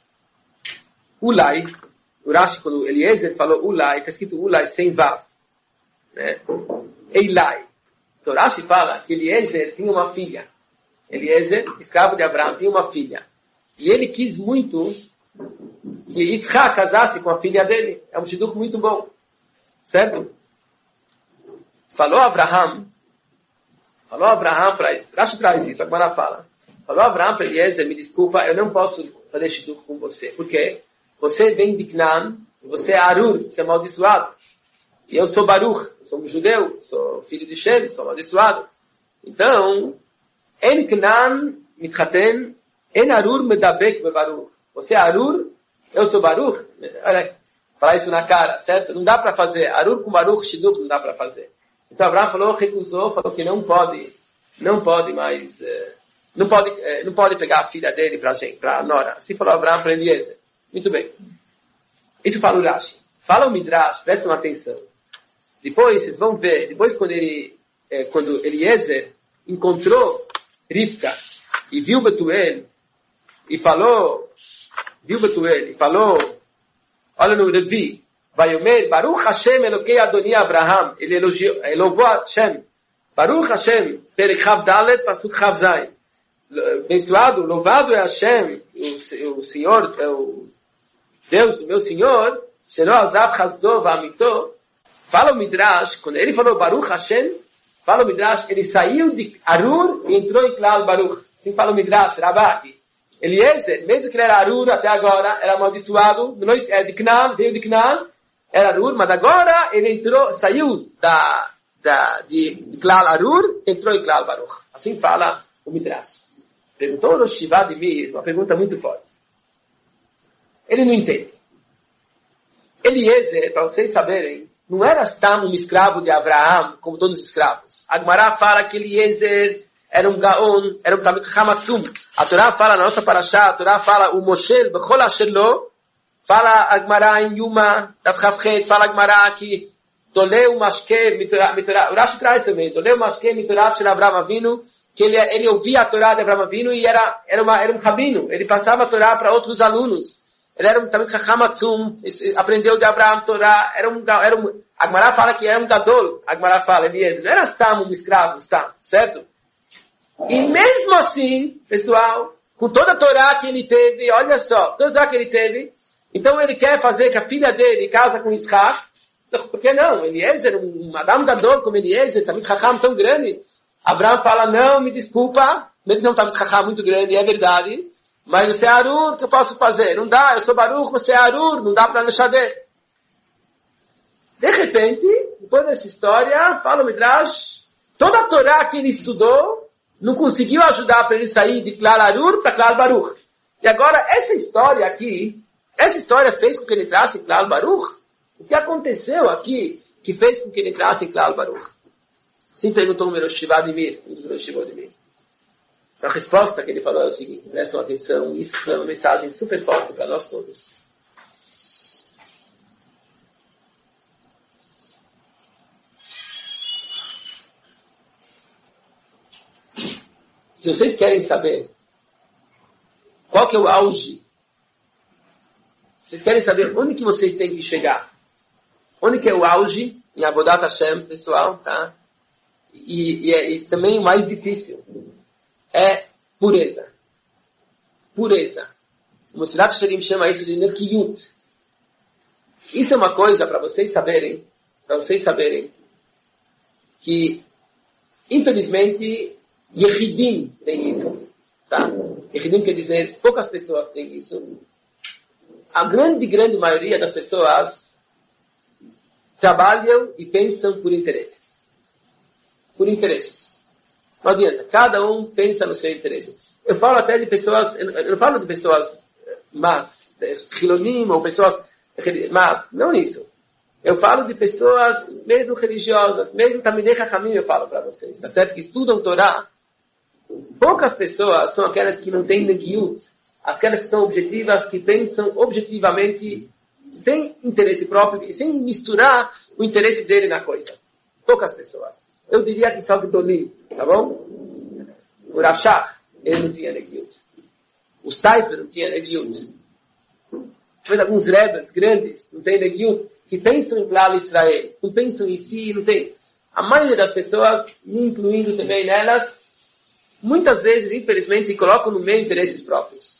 Ulai, o Rashi, quando Eliezer falou Ulai, está escrito Ulai sem Vav. Né? Eilai. Então o Rashi fala que Eliezer tinha uma filha. Eliezer, escravo de Abraão, tinha uma filha. E ele quis muito que Yitzhak casasse com a filha dele. É um shidduch muito bom. Certo? Falou Abraham para isso. Rashi traz isso, a Gemara fala. Falou Abraham para Eliezer, me desculpa, eu não posso fazer shidduch com você. Por quê? Você vem de Canaan, você é Arur, você é amaldiçoado. E eu sou Baruch, eu sou um judeu, sou filho de Shem, sou amaldiçoado. Então, en Canaan mitchaten, en Arur medabek bebaruch. Você é Arur, eu sou Baruch. Olha, falar isso na cara, certo? Não dá para fazer. Arur com Baruch, shidduch, não dá para fazer. Então Abraão recusou, falou que não pode mais não pode pegar a filha dele para Nora. Assim falou Abraão para Eliezer. Muito bem. Isso fala o Rashi. Fala o Midrash, prestem atenção. Depois, vocês vão ver, depois quando Eliezer encontrou Rivka e viu Betuel, e falou, olha no Levi, Vayomer, Baruch Hashem Elokei Adoni Abraham, ele elogiou Hashem, Baruch Hashem, Perek Chav Dalet, Pasuk Chav Zayin, abençoado, louvado é Hashem, o Senhor, o Deus do meu Senhor, Shelo Azav Chasdo V'Amito. Fala o Midrash, quando ele falou Baruch Hashem, fala o Midrash, ele saiu de Arur e entrou em Klal Baruch. Assim fala o Midrash, Rabaki. Eliezer, mesmo que ele era Arur até agora, era amaldiçoado, de Canaan, veio de Canaan, era Arur, mas agora ele entrou, saiu de Klal Arur, entrou em Klal Baruch. Assim fala o Midrash. Perguntou no Shiva de Mir, uma pergunta muito forte. Ele não entende. Eliezer, para vocês saberem, não era Stam um escravo de Abraão, como todos os escravos. A Gemara fala que Eliezer era um Gaon, era um Talmid Chamatzum. A Torá fala, na nossa Parashá, a Torá fala, o Moshe, Bechol Asher Lo, fala a Gemara em Yuma, Daf Chavchet, fala a Gemara que Doleu Mashke, o Rashi traz também, Doleu Mashke, Mitorat Shel Avraham Avinu, que ele ouvia a Torá de Avraham Avinu e era um rabino, ele passava a Torá para outros alunos. Ele era um Talmid Chamatzum, aprendeu de Abraão Torá, a Gemara fala que era um Gadol, a Gemara fala, ele não era Stam um escravo, Stam, certo? E mesmo assim, pessoal, com toda a Torá que ele teve, olha só, toda a Torá que ele teve, então ele quer fazer que a filha dele casa com Yitzhak, por que não? Eliezer, um Adam Gadol como Eliezer, Talmid Chacham tão grande, Abraão fala, não, me desculpa, mesmo não Talmid Chacham muito grande, é verdade, mas você é Arur, o que eu posso fazer? Não dá, eu sou Baruch, você é Arur, não dá para deixar de repente, depois dessa história, fala o Midrash, toda a Torá que ele estudou, não conseguiu ajudar para ele sair de Klal Arur para Klal Baruch. E agora, essa história fez com que ele entrasse em Klal Baruch? O que aconteceu aqui que fez com que ele entrasse em Klal Baruch? Assim perguntou o Rosh Shiva de Mir, um dos Rosh Shiva de Mir. A resposta que ele falou é o seguinte, prestem atenção, isso é uma mensagem super forte para nós todos. Se vocês querem saber qual que é o auge, vocês querem saber onde que vocês têm que chegar, onde que é o auge em Avodat Hashem, pessoal, tá? E também o mais difícil é pureza. Pureza. O Mesilat Yesharim chama isso de Nekiyut. Isso é uma coisa para vocês saberem, que, infelizmente, Yehidim tem isso. Tá? Yehidim quer dizer, poucas pessoas têm isso. A grande maioria das pessoas trabalham e pensam por interesses. Por interesses. Não adianta, cada um pensa no seu interesse. Eu falo até de pessoas, eu não falo de pessoas más, Hilonim ou pessoas más, não isso. Eu falo de pessoas mesmo religiosas, mesmo Talmidei Chachamim eu falo para vocês, tá certo? Que estudam Torá. Poucas pessoas são aquelas que não têm negiut, aquelas que são objetivas, que pensam objetivamente, sem interesse próprio, sem misturar o interesse dele na coisa. Poucas pessoas. Eu diria que só Gdolim, tá bom? O Rashach, ele não tinha negiut. O Steiper não tinha negiut. Depois alguns rebels grandes não tem negiut, que pensam em Klal Israel, não pensam em si, não tem. A maioria das pessoas, incluindo também nelas, muitas vezes, infelizmente, colocam no meio interesses próprios.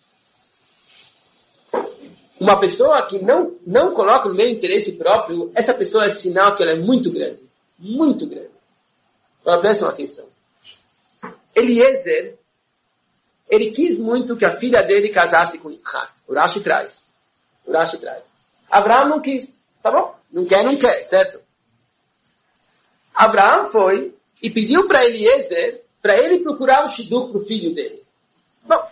Uma pessoa que não coloca no meio interesse próprio, essa pessoa é sinal que ela é muito grande. Muito grande. Agora prestem atenção. Eliezer, ele quis muito que a filha dele casasse com Yitzhak. O Rashi traz. Abraão não quis. Tá bom? Não quer, certo? Abraão foi e pediu para Eliezer, para ele procurar um shidduch para o filho dele. Bom,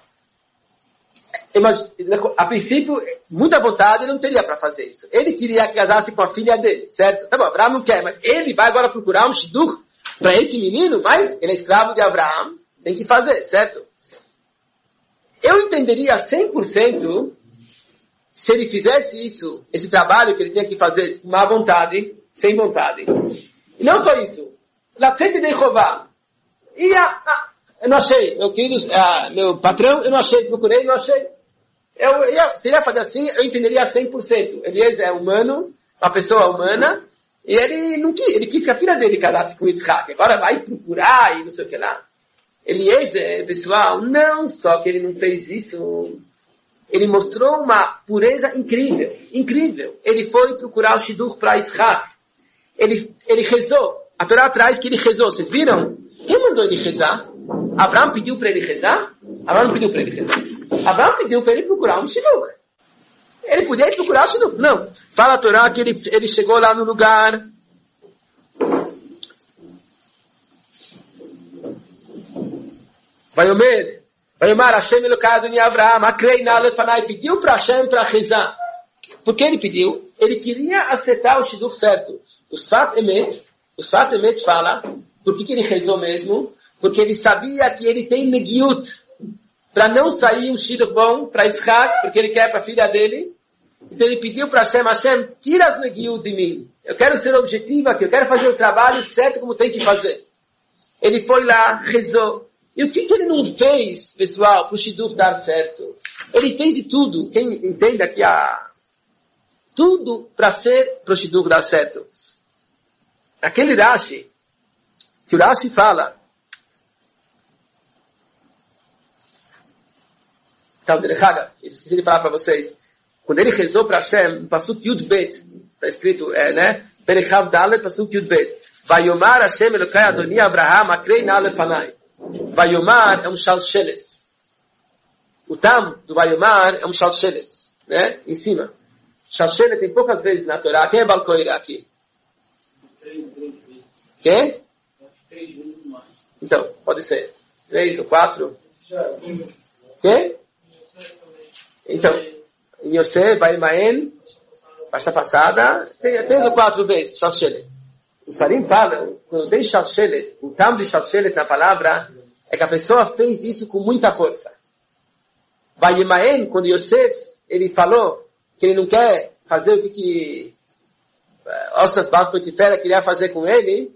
a princípio, muita vontade ele não teria para fazer isso. Ele queria que casasse com a filha dele, certo? Tá bom, Abraão não quer, mas ele vai agora procurar um shidduch para esse menino, mas ele é escravo de Abraão, tem que fazer, certo? Eu entenderia 100% se ele fizesse isso, esse trabalho que ele tinha que fazer com má vontade, sem vontade. E não só isso. Latzete de Jeová. Eu não achei. Meu patrão, eu não achei. Procurei, não achei. Teria fazer assim, eu entenderia 100%. Eliezer é humano, uma pessoa humana, e ele quis que a filha dele casasse com Yitzhak. Agora vai procurar e não sei o que lá. Eliezer, pessoal, não só que ele não fez isso, ele mostrou uma pureza incrível, incrível. Ele foi procurar o Shidduch para Yitzhak. Ele rezou. A Torá traz que ele rezou. Vocês viram? Quem mandou ele rezar? Abraão pediu para ele rezar? Abraão não pediu para ele rezar. Abraão pediu para ele procurar um Shidduch. Ele podia ir procurar o Shidduch. Não. Fala a Torá que ele chegou lá no lugar. Vayomar Hashem Elokai Adoni Avraham, Akrei na lefanai, pediu para Hashem para rezar. Por que ele pediu? Ele queria acertar o Shidduch certo. O Sfat Emet fala, por que ele rezou mesmo? Porque ele sabia que ele tem Negiut, para não sair um Shidduch bom para Yitzhak, porque ele quer para a filha dele. Então ele pediu para Hashem, tira as Negiut de mim. Eu quero ser objetivo aqui, eu quero fazer o trabalho certo como tem que fazer. Ele foi lá, rezou. E o que ele não fez, pessoal, para o Shidduch dar certo? Ele fez de tudo. Quem entende aqui tudo para o Shidduch dar certo. Aquele Rashi, que o Rashi fala, então, esqueci de falar para vocês, quando ele rezou para Hashem, no Pasuk Yud Bet, está escrito, Perechav Dalet, Pasuk Yud Bet, Vayomar Hashem Elokai Adoni Avraham, Akrei na lefanai. Vayomar é um shalsheles. O tam do Vayomar é um shalsheles, né? Em cima. Shalsheles tem poucas vezes na Torá. Quem é Balcoira aqui? Quem? Então, pode ser 3 ou 4. Quem? Então, em Yosef, Vaymaen, pasta passada, tem 3 ou 4 vezes shalsheles. Os Farim falam, quando tem shalshelet, o tam de shalshelet na palavra, é que a pessoa fez isso com muita força. Vayemaen, quando Yosef, ele falou que ele não quer fazer o que Ostas Bas Potifera queria fazer com ele,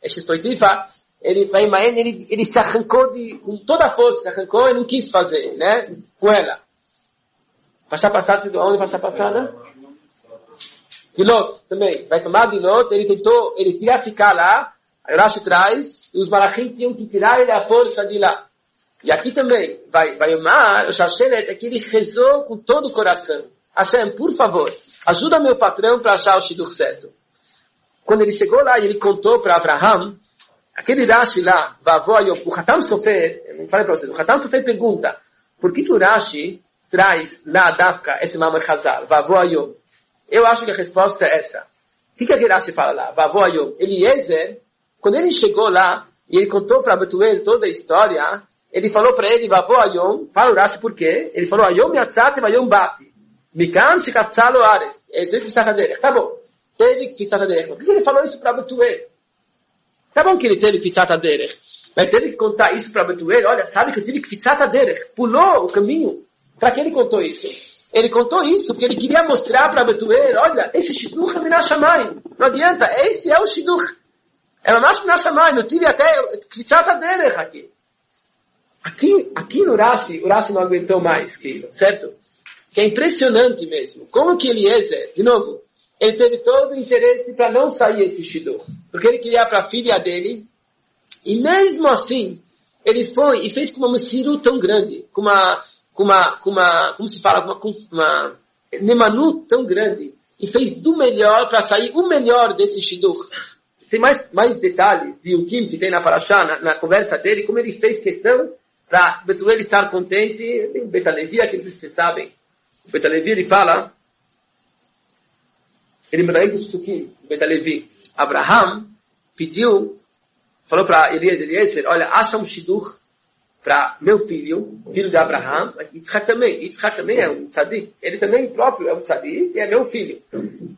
ele se arrancou com toda a força, se arrancou e não quis fazer, né, com ela. Pasha passada, onde pasha passada? Dilot também, vai tomar Dilot, ele queria ficar lá, a Rashi traz, e os malachim tinham que tirar ele a força de lá. E aqui também, vai amar, o Shashelet, é que ele rezou com todo o coração. Hashem, por favor, ajuda meu patrão para achar o Shidduch certo. Quando ele chegou lá e ele contou para Avraham, aquele Rashi lá, o Hatam Sofer, eu não falei para vocês, o Hatam Sofer pergunta, por que o Rashi traz lá Dafka, esse Mamar Chazal, Vavoayom? Eu acho que a resposta é essa. O que a Rashi fala lá? Vavoayom. Eliezer, quando ele chegou lá, e ele contou para Betuel toda a história, ele falou para ele, Vavoayom, fala o Rashi por quê? Ele falou, Ayom yatzati vayom bati. Mikam shikatzalo aret. Ele teve que ficar derech. Tá bom. Teve que ficar derech. Por que ele falou isso para Betuel? Tá bom que ele teve que ficar derech. Mas teve que contar isso para Betuel. Olha, sabe que eu tive que ficar derech. Pulou o caminho. Para que ele contou isso? Ele contou isso porque ele queria mostrar para Betuel, olha, esse Shidduch é Minah Shamayim. Não adianta, esse é o Shidduch. É mais Minah Shamayim. Eu tive até Kvitzat HaDerech aqui. Aqui no Rashi, o Rashi não aguentou mais, certo? Que é impressionante mesmo. Como que Eliezer, de novo, ele teve todo o interesse para não sair esse Shidduch. Porque ele queria para a filha dele. E mesmo assim, ele foi e fez com uma messiru tão grande, com uma nemanu tão grande, e fez do melhor para sair o melhor desse Shidduch. Tem mais detalhes de o Kim que tem na Parashá, na conversa dele, como ele fez questão para Betuel estar contente. Tem Betalevi, aqueles que vocês sabem. O Betalevi, ele fala, ele me dá em Psukim, Betalevi. Abraham falou para Eliezer, olha, acha um Shidduch para meu filho de Abraham, Yitzhak também é um tzadik, ele também próprio é um tzadik, e é meu filho.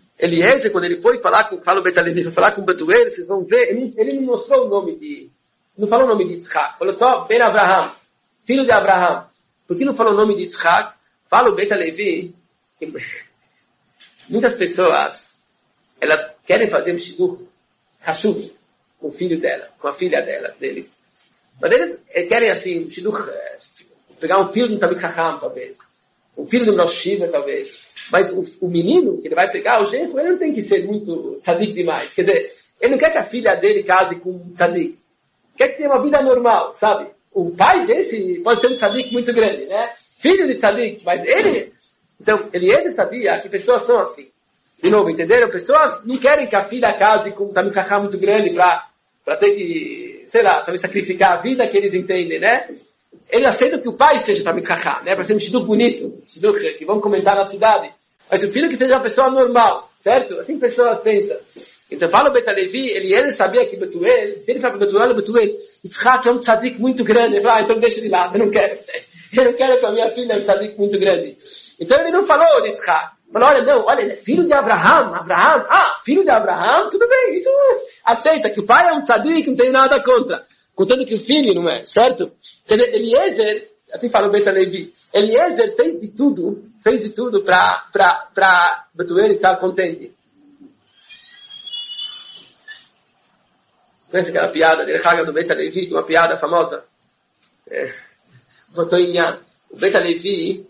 Eliezer, quando ele foi falar com o Betalevi, foi falar com o Betuel, vocês vão ver, ele me mostrou o nome Não falou o nome de Yitzhak. Falou só Ben Abraham, filho de Abraham. Por que não falou o nome de Yitzhak? Fala o Beit HaLevi. Muitas pessoas, elas querem fazer um shidduch Hashuv com o filho dela, com a filha deles. Mas eles querem assim, um shidduch, pegar um filho de um Talmid Chacham, talvez. Um filho de um Rosh Yeshiva, talvez. Mas o menino que ele vai pegar, o genro, ele não tem que ser muito tzadik demais. Quer dizer, ele não quer que a filha dele case com um tzadik. Quer que tenha uma vida normal, sabe? O pai desse pode ser um tzadik muito grande, né? Filho de tzadik, mas ele... Então, ele sabia que pessoas são assim. De novo, entenderam? Pessoas não querem que a filha case com um Talmid Chacham muito grande para ter que, sei lá, talvez sacrificar a vida que eles entendem, né? Eles aceitam que o pai seja Talmid Chacham, né? Para ser um shidduch bonito, shidduch que vão comentar na cidade. Mas o filho que seja uma pessoa normal, certo? Assim pessoas pensam. Então fala o Beit HaLevi, ele sabia que Betuel, se ele fala para Betuel, Yitzhak é um tzadik muito grande. Ele fala, então deixa de lado, eu não quero. Eu não quero que a minha filha é um tzadik muito grande. Então ele não falou de Yitzhak. Falou, olha, ele é filho de Abraham. Filho de Abraham, tudo bem, isso aceita, que o pai é um tzadik, não tem nada contra. Contando que o filho não é, certo? Quer dizer, Eliezer, assim fala o Beit HaLevi, Eliezer fez de tudo para Betuel estar contente. Conhece aquela piada de Rechaga do Beit HaLevi, uma piada famosa? Botou em o Beit HaLevi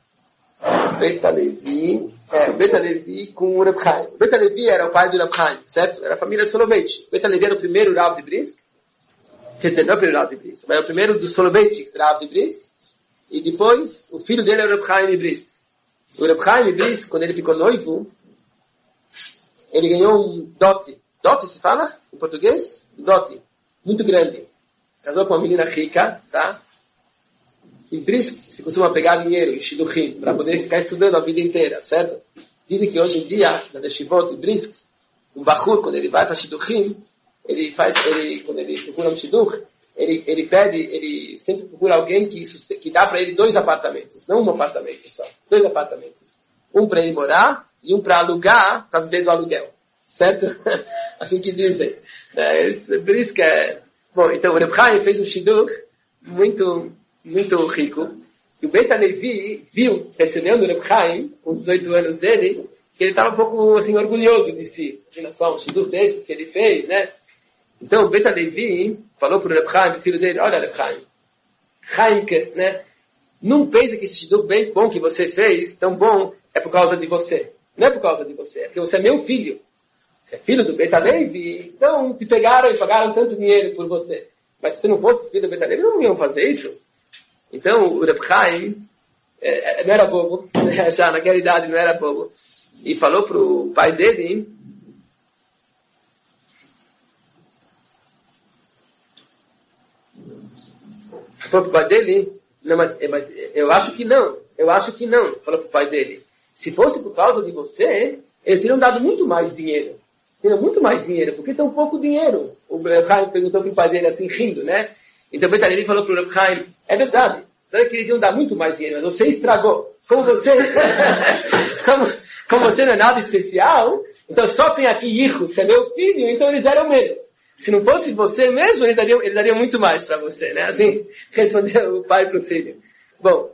com o Reb Chaim. O Beit HaLevi era o pai do Reb Chaim, certo? Era a família Soloveitch. O Beit HaLevi era o primeiro Rav de Brisk. Quer dizer, não é o primeiro Rav de Brisk, mas é o primeiro dos Soloveitchiks, Rav de Brisk. E depois, o filho dele era o Reb Chaim de Brisk. O Reb Chaim de Brisk, quando ele ficou noivo, ele ganhou um dote. Dote se fala em português? Dote. Muito grande. Casou com uma menina rica, tá? Em Brisk se costuma pegar dinheiro em Shidduchim para poder ficar estudando a vida inteira, certo? Dizem que hoje em dia, na Yeshivot, em Brisk, um Bachur, quando ele vai para Shidduchim, quando ele procura um Shidduch, ele sempre procura alguém que dá para ele 2 apartamentos, não um apartamento só, 2 apartamentos. Um para ele morar e um para alugar, para viver do aluguel. Certo? Assim que dizem. Por isso que é... Bom, então o Reb Chaim fez um shidduch muito, muito rico. E o Beit HaLevi viu, recebendo o Reb Chaim, com os 18 anos dele, que ele estava um pouco assim, orgulhoso de si. Imagina só, um shidduch desse que ele fez, né? Então o Beit HaLevi falou para o Reb Chaim, o filho dele, olha Reb Chaim, Chaimke, né? Não pense que esse shidduch bem bom que você fez, tão bom, é por causa de você. Não é por causa de você, é porque você é meu filho. Você é filho do Beit HaLevi, então te pegaram e pagaram tanto dinheiro por você. Mas se você não fosse filho do Beit HaLevi, não iam fazer isso. Então o Reb Chaim não era bobo, já naquela idade não era bobo. E falou para o pai dele, não, mas eu acho que não, falou para o pai dele. Se fosse por causa de você, eles teriam dado muito mais dinheiro. Porque tem pouco dinheiro. O Reb Chaim perguntou para o pai dele assim, rindo, né? Então o Beit HaLevi falou para o Reb Chaim, é verdade, não é que eles iam dar muito mais dinheiro, mas você estragou. Como você não é nada especial, então só tem aqui Yichus, que é meu filho, então eles deram menos. Se não fosse você mesmo, eles dariam muito mais para você, né? Assim respondeu o pai para o filho. Bom,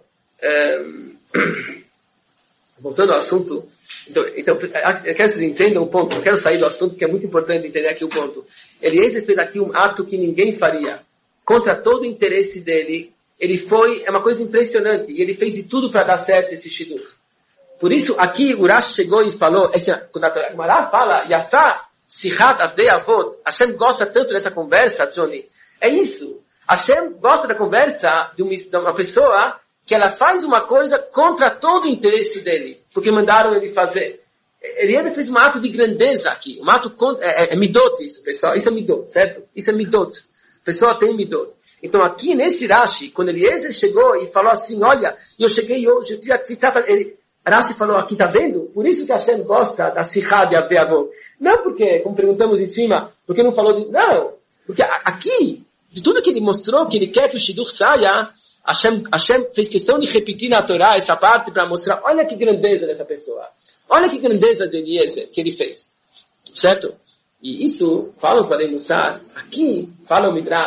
voltando ao assunto, então, eu quero que vocês entendam um ponto, eu quero sair do assunto, que é muito importante entender aqui o ponto. Eliezer fez aqui um ato que ninguém faria, contra todo o interesse dele. É uma coisa impressionante, e ele fez de tudo para dar certo esse shidduch. Por isso, aqui o Rashi chegou e falou, quando a Gemara fala, Yafá, Sichat Avdei Avot, Hashem gosta tanto dessa conversa, Johnny, é isso. Hashem gosta da conversa de uma pessoa que ela faz uma coisa contra todo o interesse dele, porque mandaram ele fazer. Ele fez um ato de grandeza aqui, um ato é midot isso, pessoal, isso é midot, certo? Isso é midot. A pessoa tem midot. Então aqui nesse Rashi, quando Eliezer chegou e falou assim, olha, eu cheguei hoje, eu tinha que Rashi falou aqui, tá vendo? Por isso que Hashem gosta da Sichá de Avdei Avot. Não porque, como perguntamos em cima, porque não falou de... Não, porque aqui, de tudo que ele mostrou, que ele quer que o shidduch saia, Hashem fez questão de repetir na Torá essa parte para mostrar, olha que grandeza dessa pessoa. Olha que grandeza de Eliezer que ele fez. Certo? E isso, fala os Balei Mussar, aqui, fala o Midrash,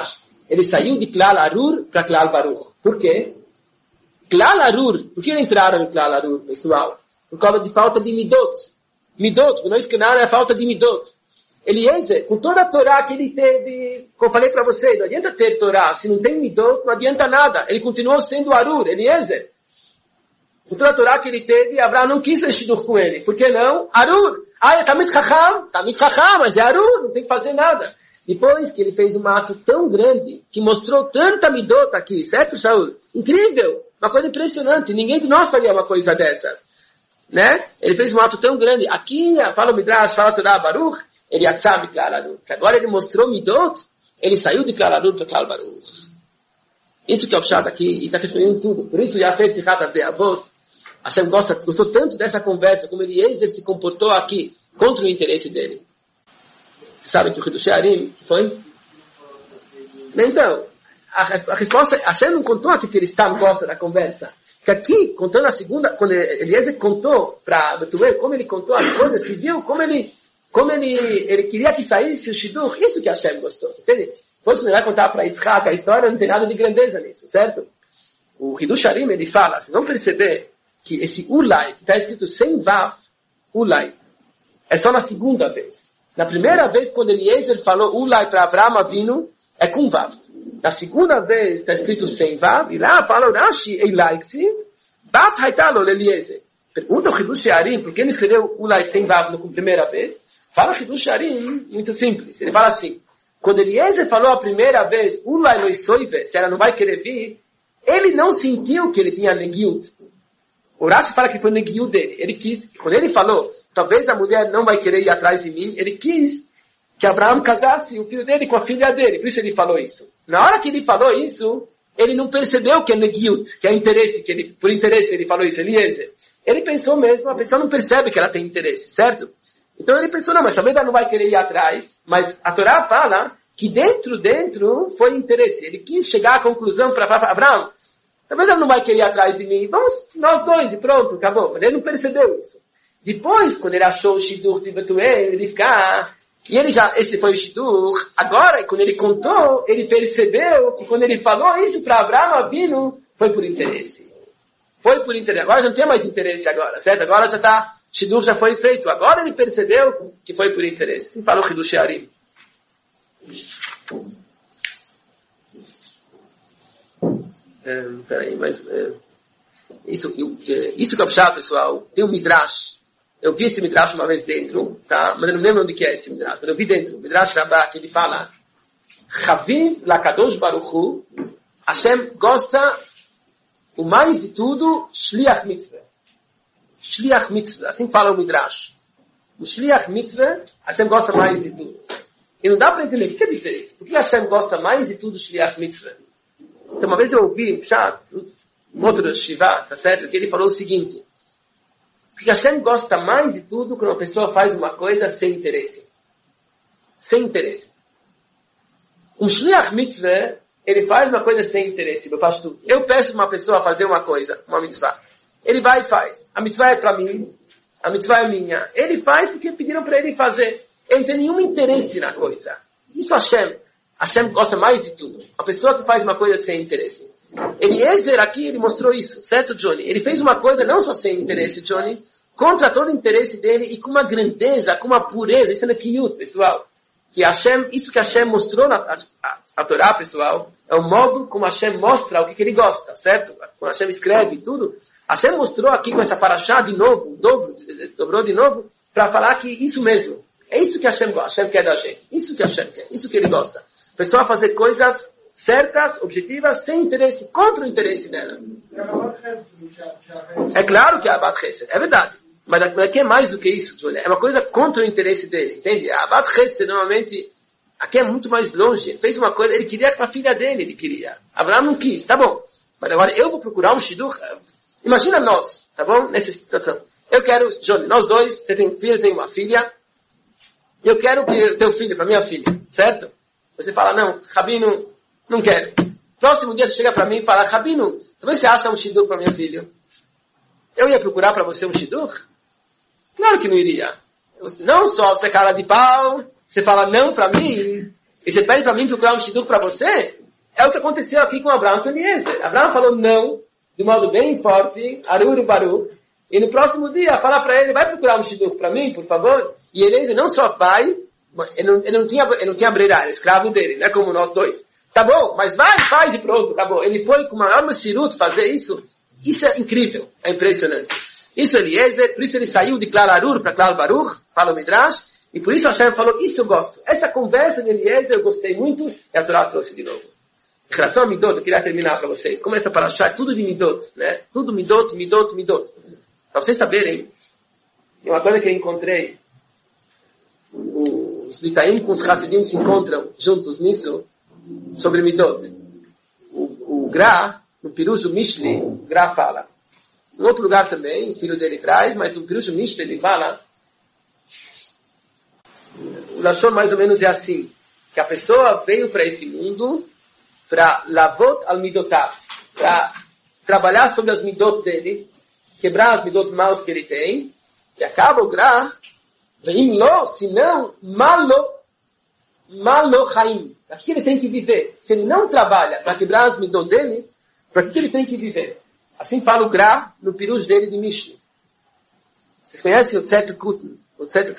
Ele saiu de Klal Arur para Klal Baruch. Por quê? Klal Arur, por que entraram em Klal Arur, pessoal? Por causa de falta de Midot. Midot, quando nós escreveram, é a falta de Midot. Eliezer, com toda a Torá que ele teve, como eu falei para vocês, não adianta ter Torá, se não tem Midot, não adianta nada. Ele continuou sendo Arur, Eliezer. Com toda a Torá que ele teve, Abraão não quis Shidur com ele. Por que não? Arur. É Tamid Chacham, mas é Arur, não tem que fazer nada. Depois que ele fez um ato tão grande, que mostrou tanta Midot aqui, certo, Shaul? Incrível, uma coisa impressionante, ninguém de nós faria uma coisa dessas. Né? Ele fez um ato tão grande. Aqui, fala o Midrash, fala Torá Baruch, ele atzá de Klal Arur. Agora ele mostrou Midot, ele saiu de Klal Arur para Klal Baruch. Isso que é o Pshat aqui, e está respondendo tudo. Por isso, já fez Sichat Avot. Hashem gostou tanto dessa conversa, como Eliezer se comportou aqui, contra o interesse dele. Você sabe que o Hidushei Harim foi? Então, a resposta, Hashem não contou aqui que ele gosta da conversa. Que aqui, contando a segunda, quando Eliezer contou para Betuel, como ele contou as coisas, se viu como ele queria que saísse o Shidur, isso que Hashem gostou, você entende? Depois quando ele vai contar para Yitzhak a história, não tem nada de grandeza nisso, certo? O Hidushei Harim, ele fala, vocês vão perceber que esse Ulai, que está escrito sem Vav, Ulai, é só na segunda vez. Na primeira vez, quando Eliezer falou Ulai para Avraham Avinu, é com Vav. Na segunda vez, está escrito sem Vav, e lá fala o Rashi, Eilaiksi, Bat Haitalo, Eliezer. Pergunta o Hidushei Harim, por que ele escreveu Ulai sem Vav na primeira vez? Fala o Hidushei Harim, muito simples. Ele fala assim, quando Eliezer falou a primeira vez, Ulai Loisoive, se ela não vai querer vir, ele não sentiu que ele tinha negiut. O Rashi fala que foi o negiut dele. Ele quis, quando ele falou, talvez a mulher não vai querer ir atrás de mim, ele quis que Abraão casasse o filho dele com a filha dele. Por isso ele falou isso. Na hora que ele falou isso, ele não percebeu que é negiut, que é interesse, por interesse ele falou isso, Eliezer. Ele pensou mesmo, a pessoa não percebe que ela tem interesse, certo? Então ele pensou, não, mas talvez ela não vai querer ir atrás, mas a Torá fala que dentro foi interesse. Ele quis chegar à conclusão para Abraão, talvez ela não vai querer ir atrás de mim, vamos nós dois e pronto, acabou. Mas ele não percebeu isso. Depois, quando ele achou o Shidur de Betuel, ele fica, e ele já, esse foi o Shidur, agora, quando ele contou, ele percebeu que quando ele falou isso para Abraão Avinu, foi por interesse. Foi por interesse. Agora já não tem mais interesse agora, certo? Agora já está, Shidur já foi feito. Agora ele percebeu que foi por interesse. Assim falou o Hidushei Harim. Peraí, mas isso que é o Pshat, pessoal. Tem um Midrash. Eu vi esse Midrash uma vez dentro, tá? Mas eu não lembro onde que é esse Midrash. Mas eu vi dentro. O Midrash Rabbah, que ele fala Chaviv Lakadosh Baruch Hu, Hashem gosta o mais de tudo Shliach Mitzvah. Shliach Mitzvah, assim fala o Midrash. O Shliach Mitzvah, Hashem gosta mais de tudo. E não dá para entender o que quer dizer isso. Por que Hashem gosta mais de tudo Shliach Mitzvah? Então, uma vez eu ouvi, um outro Shiva, tá certo? Que ele falou o seguinte, que Hashem gosta mais de tudo quando uma pessoa faz uma coisa sem interesse. Sem interesse. Um Shliach Mitzvah, ele faz uma coisa sem interesse. Eu peço uma pessoa a fazer uma coisa, uma mitzvah. Ele vai e faz. A mitzvah é para mim, a mitzvah é minha. Ele faz porque pediram para ele fazer. Ele não tem nenhum interesse na coisa. Isso Hashem gosta mais de tudo. A pessoa que faz uma coisa sem interesse. Eliezer aqui, ele mostrou isso, certo, Johnny? Ele fez uma coisa não só sem interesse, Johnny, contra todo o interesse dele e com uma grandeza, com uma pureza. Isso é Nekiyut, pessoal. Que Hashem, isso que Hashem mostrou na Torá, pessoal, é o modo como Hashem mostra o que ele gosta, certo? Quando Hashem escreve tudo, Hashem mostrou aqui com essa paraxá de novo, dobrou de novo, para falar que isso mesmo. É isso que Hashem quer da gente. Isso que Hashem quer, isso que ele gosta. A pessoa fazer coisas certas, objetivas, sem interesse, contra o interesse dela. É claro que é Abat Chesed, é verdade. Mas aqui é mais do que isso, Júlia. É uma coisa contra o interesse dele, entende? A Abat Chesed, normalmente, aqui é muito mais longe. Ele fez uma coisa, ele queria para a filha dele, ele queria. Abraão não quis, tá bom. Mas agora eu vou procurar um Shidur. Imagina nós, tá bom? Nessa situação. Eu quero, Johnny, nós dois, você tem um filho, eu tenho uma filha. Eu quero que teu filho para minha filha, certo? Você fala, não, Rabino, não quero. Próximo dia você chega para mim e fala, Rabino, talvez você acha um Shidur para minha filha. Eu ia procurar para você um Shidur? Claro que não iria. Não só você é cara de pau, você fala não para mim, e você pede para mim procurar um Shidur para você? É o que aconteceu aqui com Abraão e com Eliezer. Abraão falou não, de modo bem forte, Aruru Baru, e no próximo dia fala para ele, vai procurar um shidduch para mim, por favor. E Eliezer não só vai, ele não tinha breira, era escravo dele, não é como nós dois. Tá bom, mas vai, faz e pronto, tá bom. Ele foi com uma arma shirut fazer isso. Isso é incrível, é impressionante. Isso Eliezer, por isso ele saiu de Klal Arur para Klal Baruch, fala o Midrash, e por isso Hashem falou, isso eu gosto. Essa conversa de Eliezer eu gostei muito, e a Torá trouxe de novo. Em relação a Midot, eu queria terminar para vocês. Começa para achar tudo de Midot, né? Tudo Midot, Midot, Midot. Para vocês saberem, uma coisa que eu encontrei, os Litaim com os Hassidim se encontram juntos nisso, sobre Midot. O Gra, no Pirush do Mishli, o Gra fala. Em outro lugar também, o filho dele traz, mas o Pirush do Mishli, ele fala, o Lashon mais ou menos é assim, que a pessoa veio para esse mundo para lavot al midotav, para trabalhar sobre as midot dele, quebrar as midot maus que ele tem, e acaba o Gra, vem lo, senão, malo chaim. Aqui ele tem que viver. Se ele não trabalha para quebrar as midot dele, para que ele tem que viver? Assim fala o Gra no Pirush dele de Mishli. Vocês conhecem o Tzet Katan, o Tzet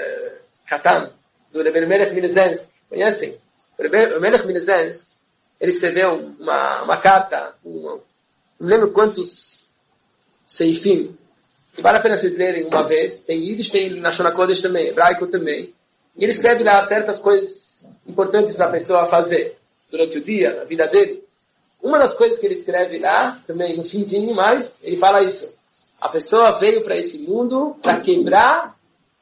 Katan, do Rebbe Melech Milezensk? Conhecem? O Rebbe Melech Milezensk, ele escreveu uma carta, não lembro quantos seifim, que vale a pena vocês lerem uma vez. Tem Yiddish, tem na Shona Kodesh também, hebraico também. E ele escreve lá certas coisas importantes para a pessoa fazer durante o dia, na vida dele. Uma das coisas que ele escreve lá, também no finzinho mais, ele fala isso. A pessoa veio para esse mundo para quebrar,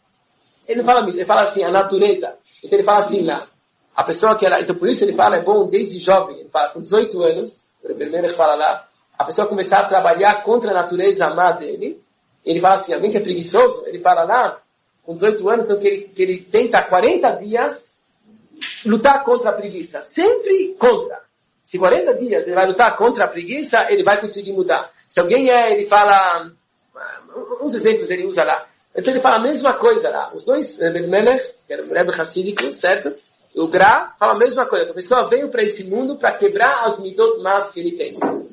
ele fala assim, a natureza. Então ele fala assim lá, a pessoa que era, então por isso ele fala, é bom desde jovem, ele fala com 18 anos, o primeiro fala lá, a pessoa começar a trabalhar contra a natureza má dele. Ele fala assim, alguém que é preguiçoso, ele fala lá, com 18 anos, então que ele tenta 40 dias lutar contra a preguiça. Sempre contra. Se 40 dias ele vai lutar contra a preguiça, ele vai conseguir mudar. Se alguém ele fala, uns exemplos ele usa lá. Então ele fala a mesma coisa lá. Os dois, Rebbe Melech, que era um Rebbe Hassídico, certo? E o Gra fala a mesma coisa. A pessoa veio para esse mundo para quebrar as midot más que ele tem.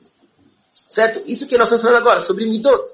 Certo? Isso que nós estamos falando agora, sobre midot.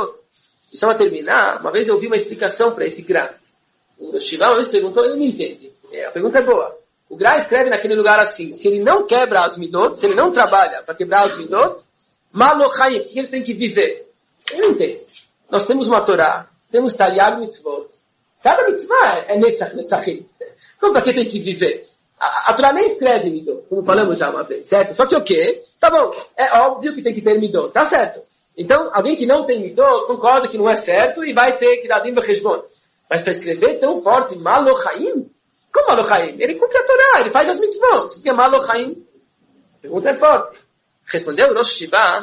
E só para terminar, uma vez eu ouvi uma explicação para esse Gra. O Shiva uma vez perguntou, ele não entende. A pergunta é boa. O Gra escreve naquele lugar assim, se ele não quebra as midot, se ele não trabalha para quebrar as midot, malochaim, o que ele tem que viver? Ele não entende. Nós temos uma Torá, temos Taryag Mitzvot. Cada mitzvah é Netzachim. Então para que tem que viver? A Torá nem escreve midot, como falamos já uma vez, certo? Só que o quê? Tá bom, é óbvio que tem que ter midot, tá certo. Então, alguém que não tem midot, concorda que não é certo e vai ter que dar dimba reshbon. Mas para escrever tão forte, malochaim? Como malochaim? Ele cumpre a Torá, ele faz as mitzvot. O que é malochaim? A pergunta é forte. Respondeu o Rosh Shiva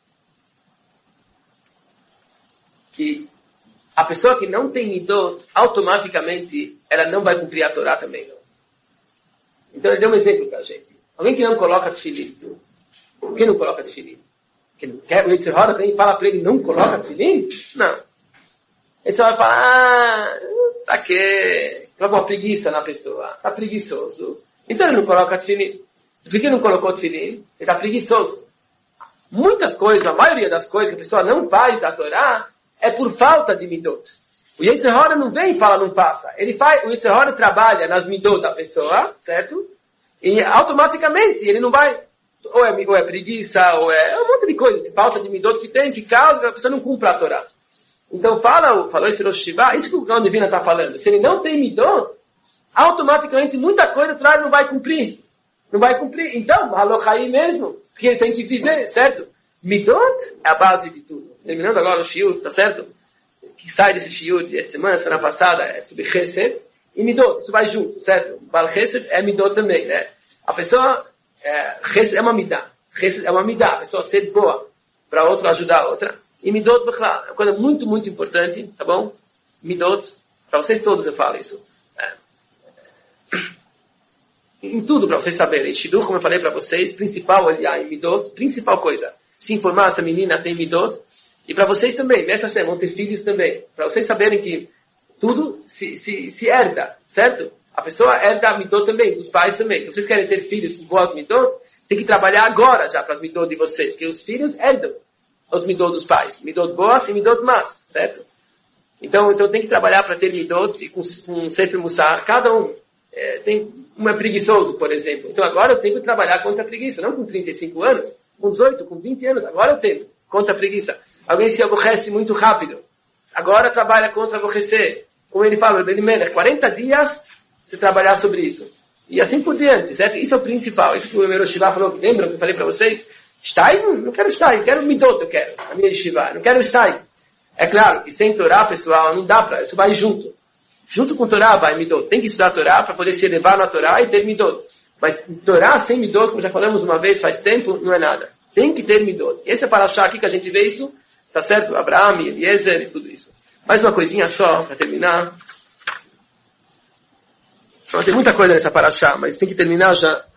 que a pessoa que não tem midot, automaticamente, ela não vai cumprir a Torá também, não. Então ele deu um exemplo para a gente. Alguém que não coloca tefilim. Por que não coloca tefilim? Que não quer, o Yetzer Hara vem e fala para ele, não coloca tefilim? Não. Ele só vai falar, tá que coloca uma preguiça na pessoa, tá preguiçoso. Então ele não coloca tefilim. Por que não colocou tefilim? Ele está preguiçoso. Muitas coisas, a maioria das coisas que a pessoa não faz da Torá é por falta de midot. O Yetzer Hara não vem e fala, não faça. O Yetzer Hara trabalha nas midot da pessoa, certo? E automaticamente ele não vai, ou é preguiça, ou é um monte de coisas, falta de midot que tem, que causa que a pessoa não cumpra a Torá. Então falou esse Rosh Shiva, isso que o Gaon Divina está falando. Se ele não tem midot, automaticamente muita coisa a Torá não vai cumprir. Não vai cumprir. Então, Malochaim mesmo, porque ele tem que viver, certo? Midot é a base de tudo. Terminando agora o shiur, tá certo? Que sai desse shiur de semana passada, é sobre Chesed e Midot, isso vai junto, certo? Bal Chesed é Midot também, né? A pessoa, Chesed é uma Midah. Chesed é uma Midah, a pessoa ser boa para outra, ajudar a outra. E Midot, Bechla, é uma coisa muito, muito importante, tá bom? Midot, para vocês todos eu falo isso. Em tudo para vocês saberem. Shidduch, como eu falei para vocês, principal olhar em Midot, principal coisa. Se informar se a menina tem Midot. E para vocês também, vão ter filhos também. Para vocês saberem que tudo se herda, certo? A pessoa herda a Midot também, os pais também. Se vocês querem ter filhos com boas Midot, Tem que trabalhar agora já para as midot de vocês, porque os filhos herdam os midot dos pais. Midot boas e midot más, certo? Então tem que trabalhar para ter midot com Sefer Mussar, cada um. Um é preguiçoso, por exemplo. Então agora eu tenho que trabalhar contra a preguiça, não com 35 anos, com 18, com 20 anos. Agora eu tenho, contra a preguiça. Alguém se aborrece muito rápido. Agora trabalha contra aborrecer. Como ele fala, 40 dias você trabalhar sobre isso. E assim por diante, certo? Isso é o principal. Isso que o meu Shiva falou, lembram que eu falei para vocês? Shtai? Não quero Shtai, quero Midot, eu quero. A minha Shiva, não quero Shtai. É claro que sem Torá, pessoal, não dá para, isso vai junto. Junto com Torá vai Midot. Tem que estudar Torá para poder se elevar na Torá e ter Midot. Mas Torá sem Midot, como já falamos uma vez, faz tempo, não é nada. Tem que ter Midot. Esse é para achar aqui que a gente vê isso, tá certo? Abraham, Eliezer e tudo isso. Mais uma coisinha só, para terminar. Tem muita coisa nessa paraxá, mas tem que terminar já.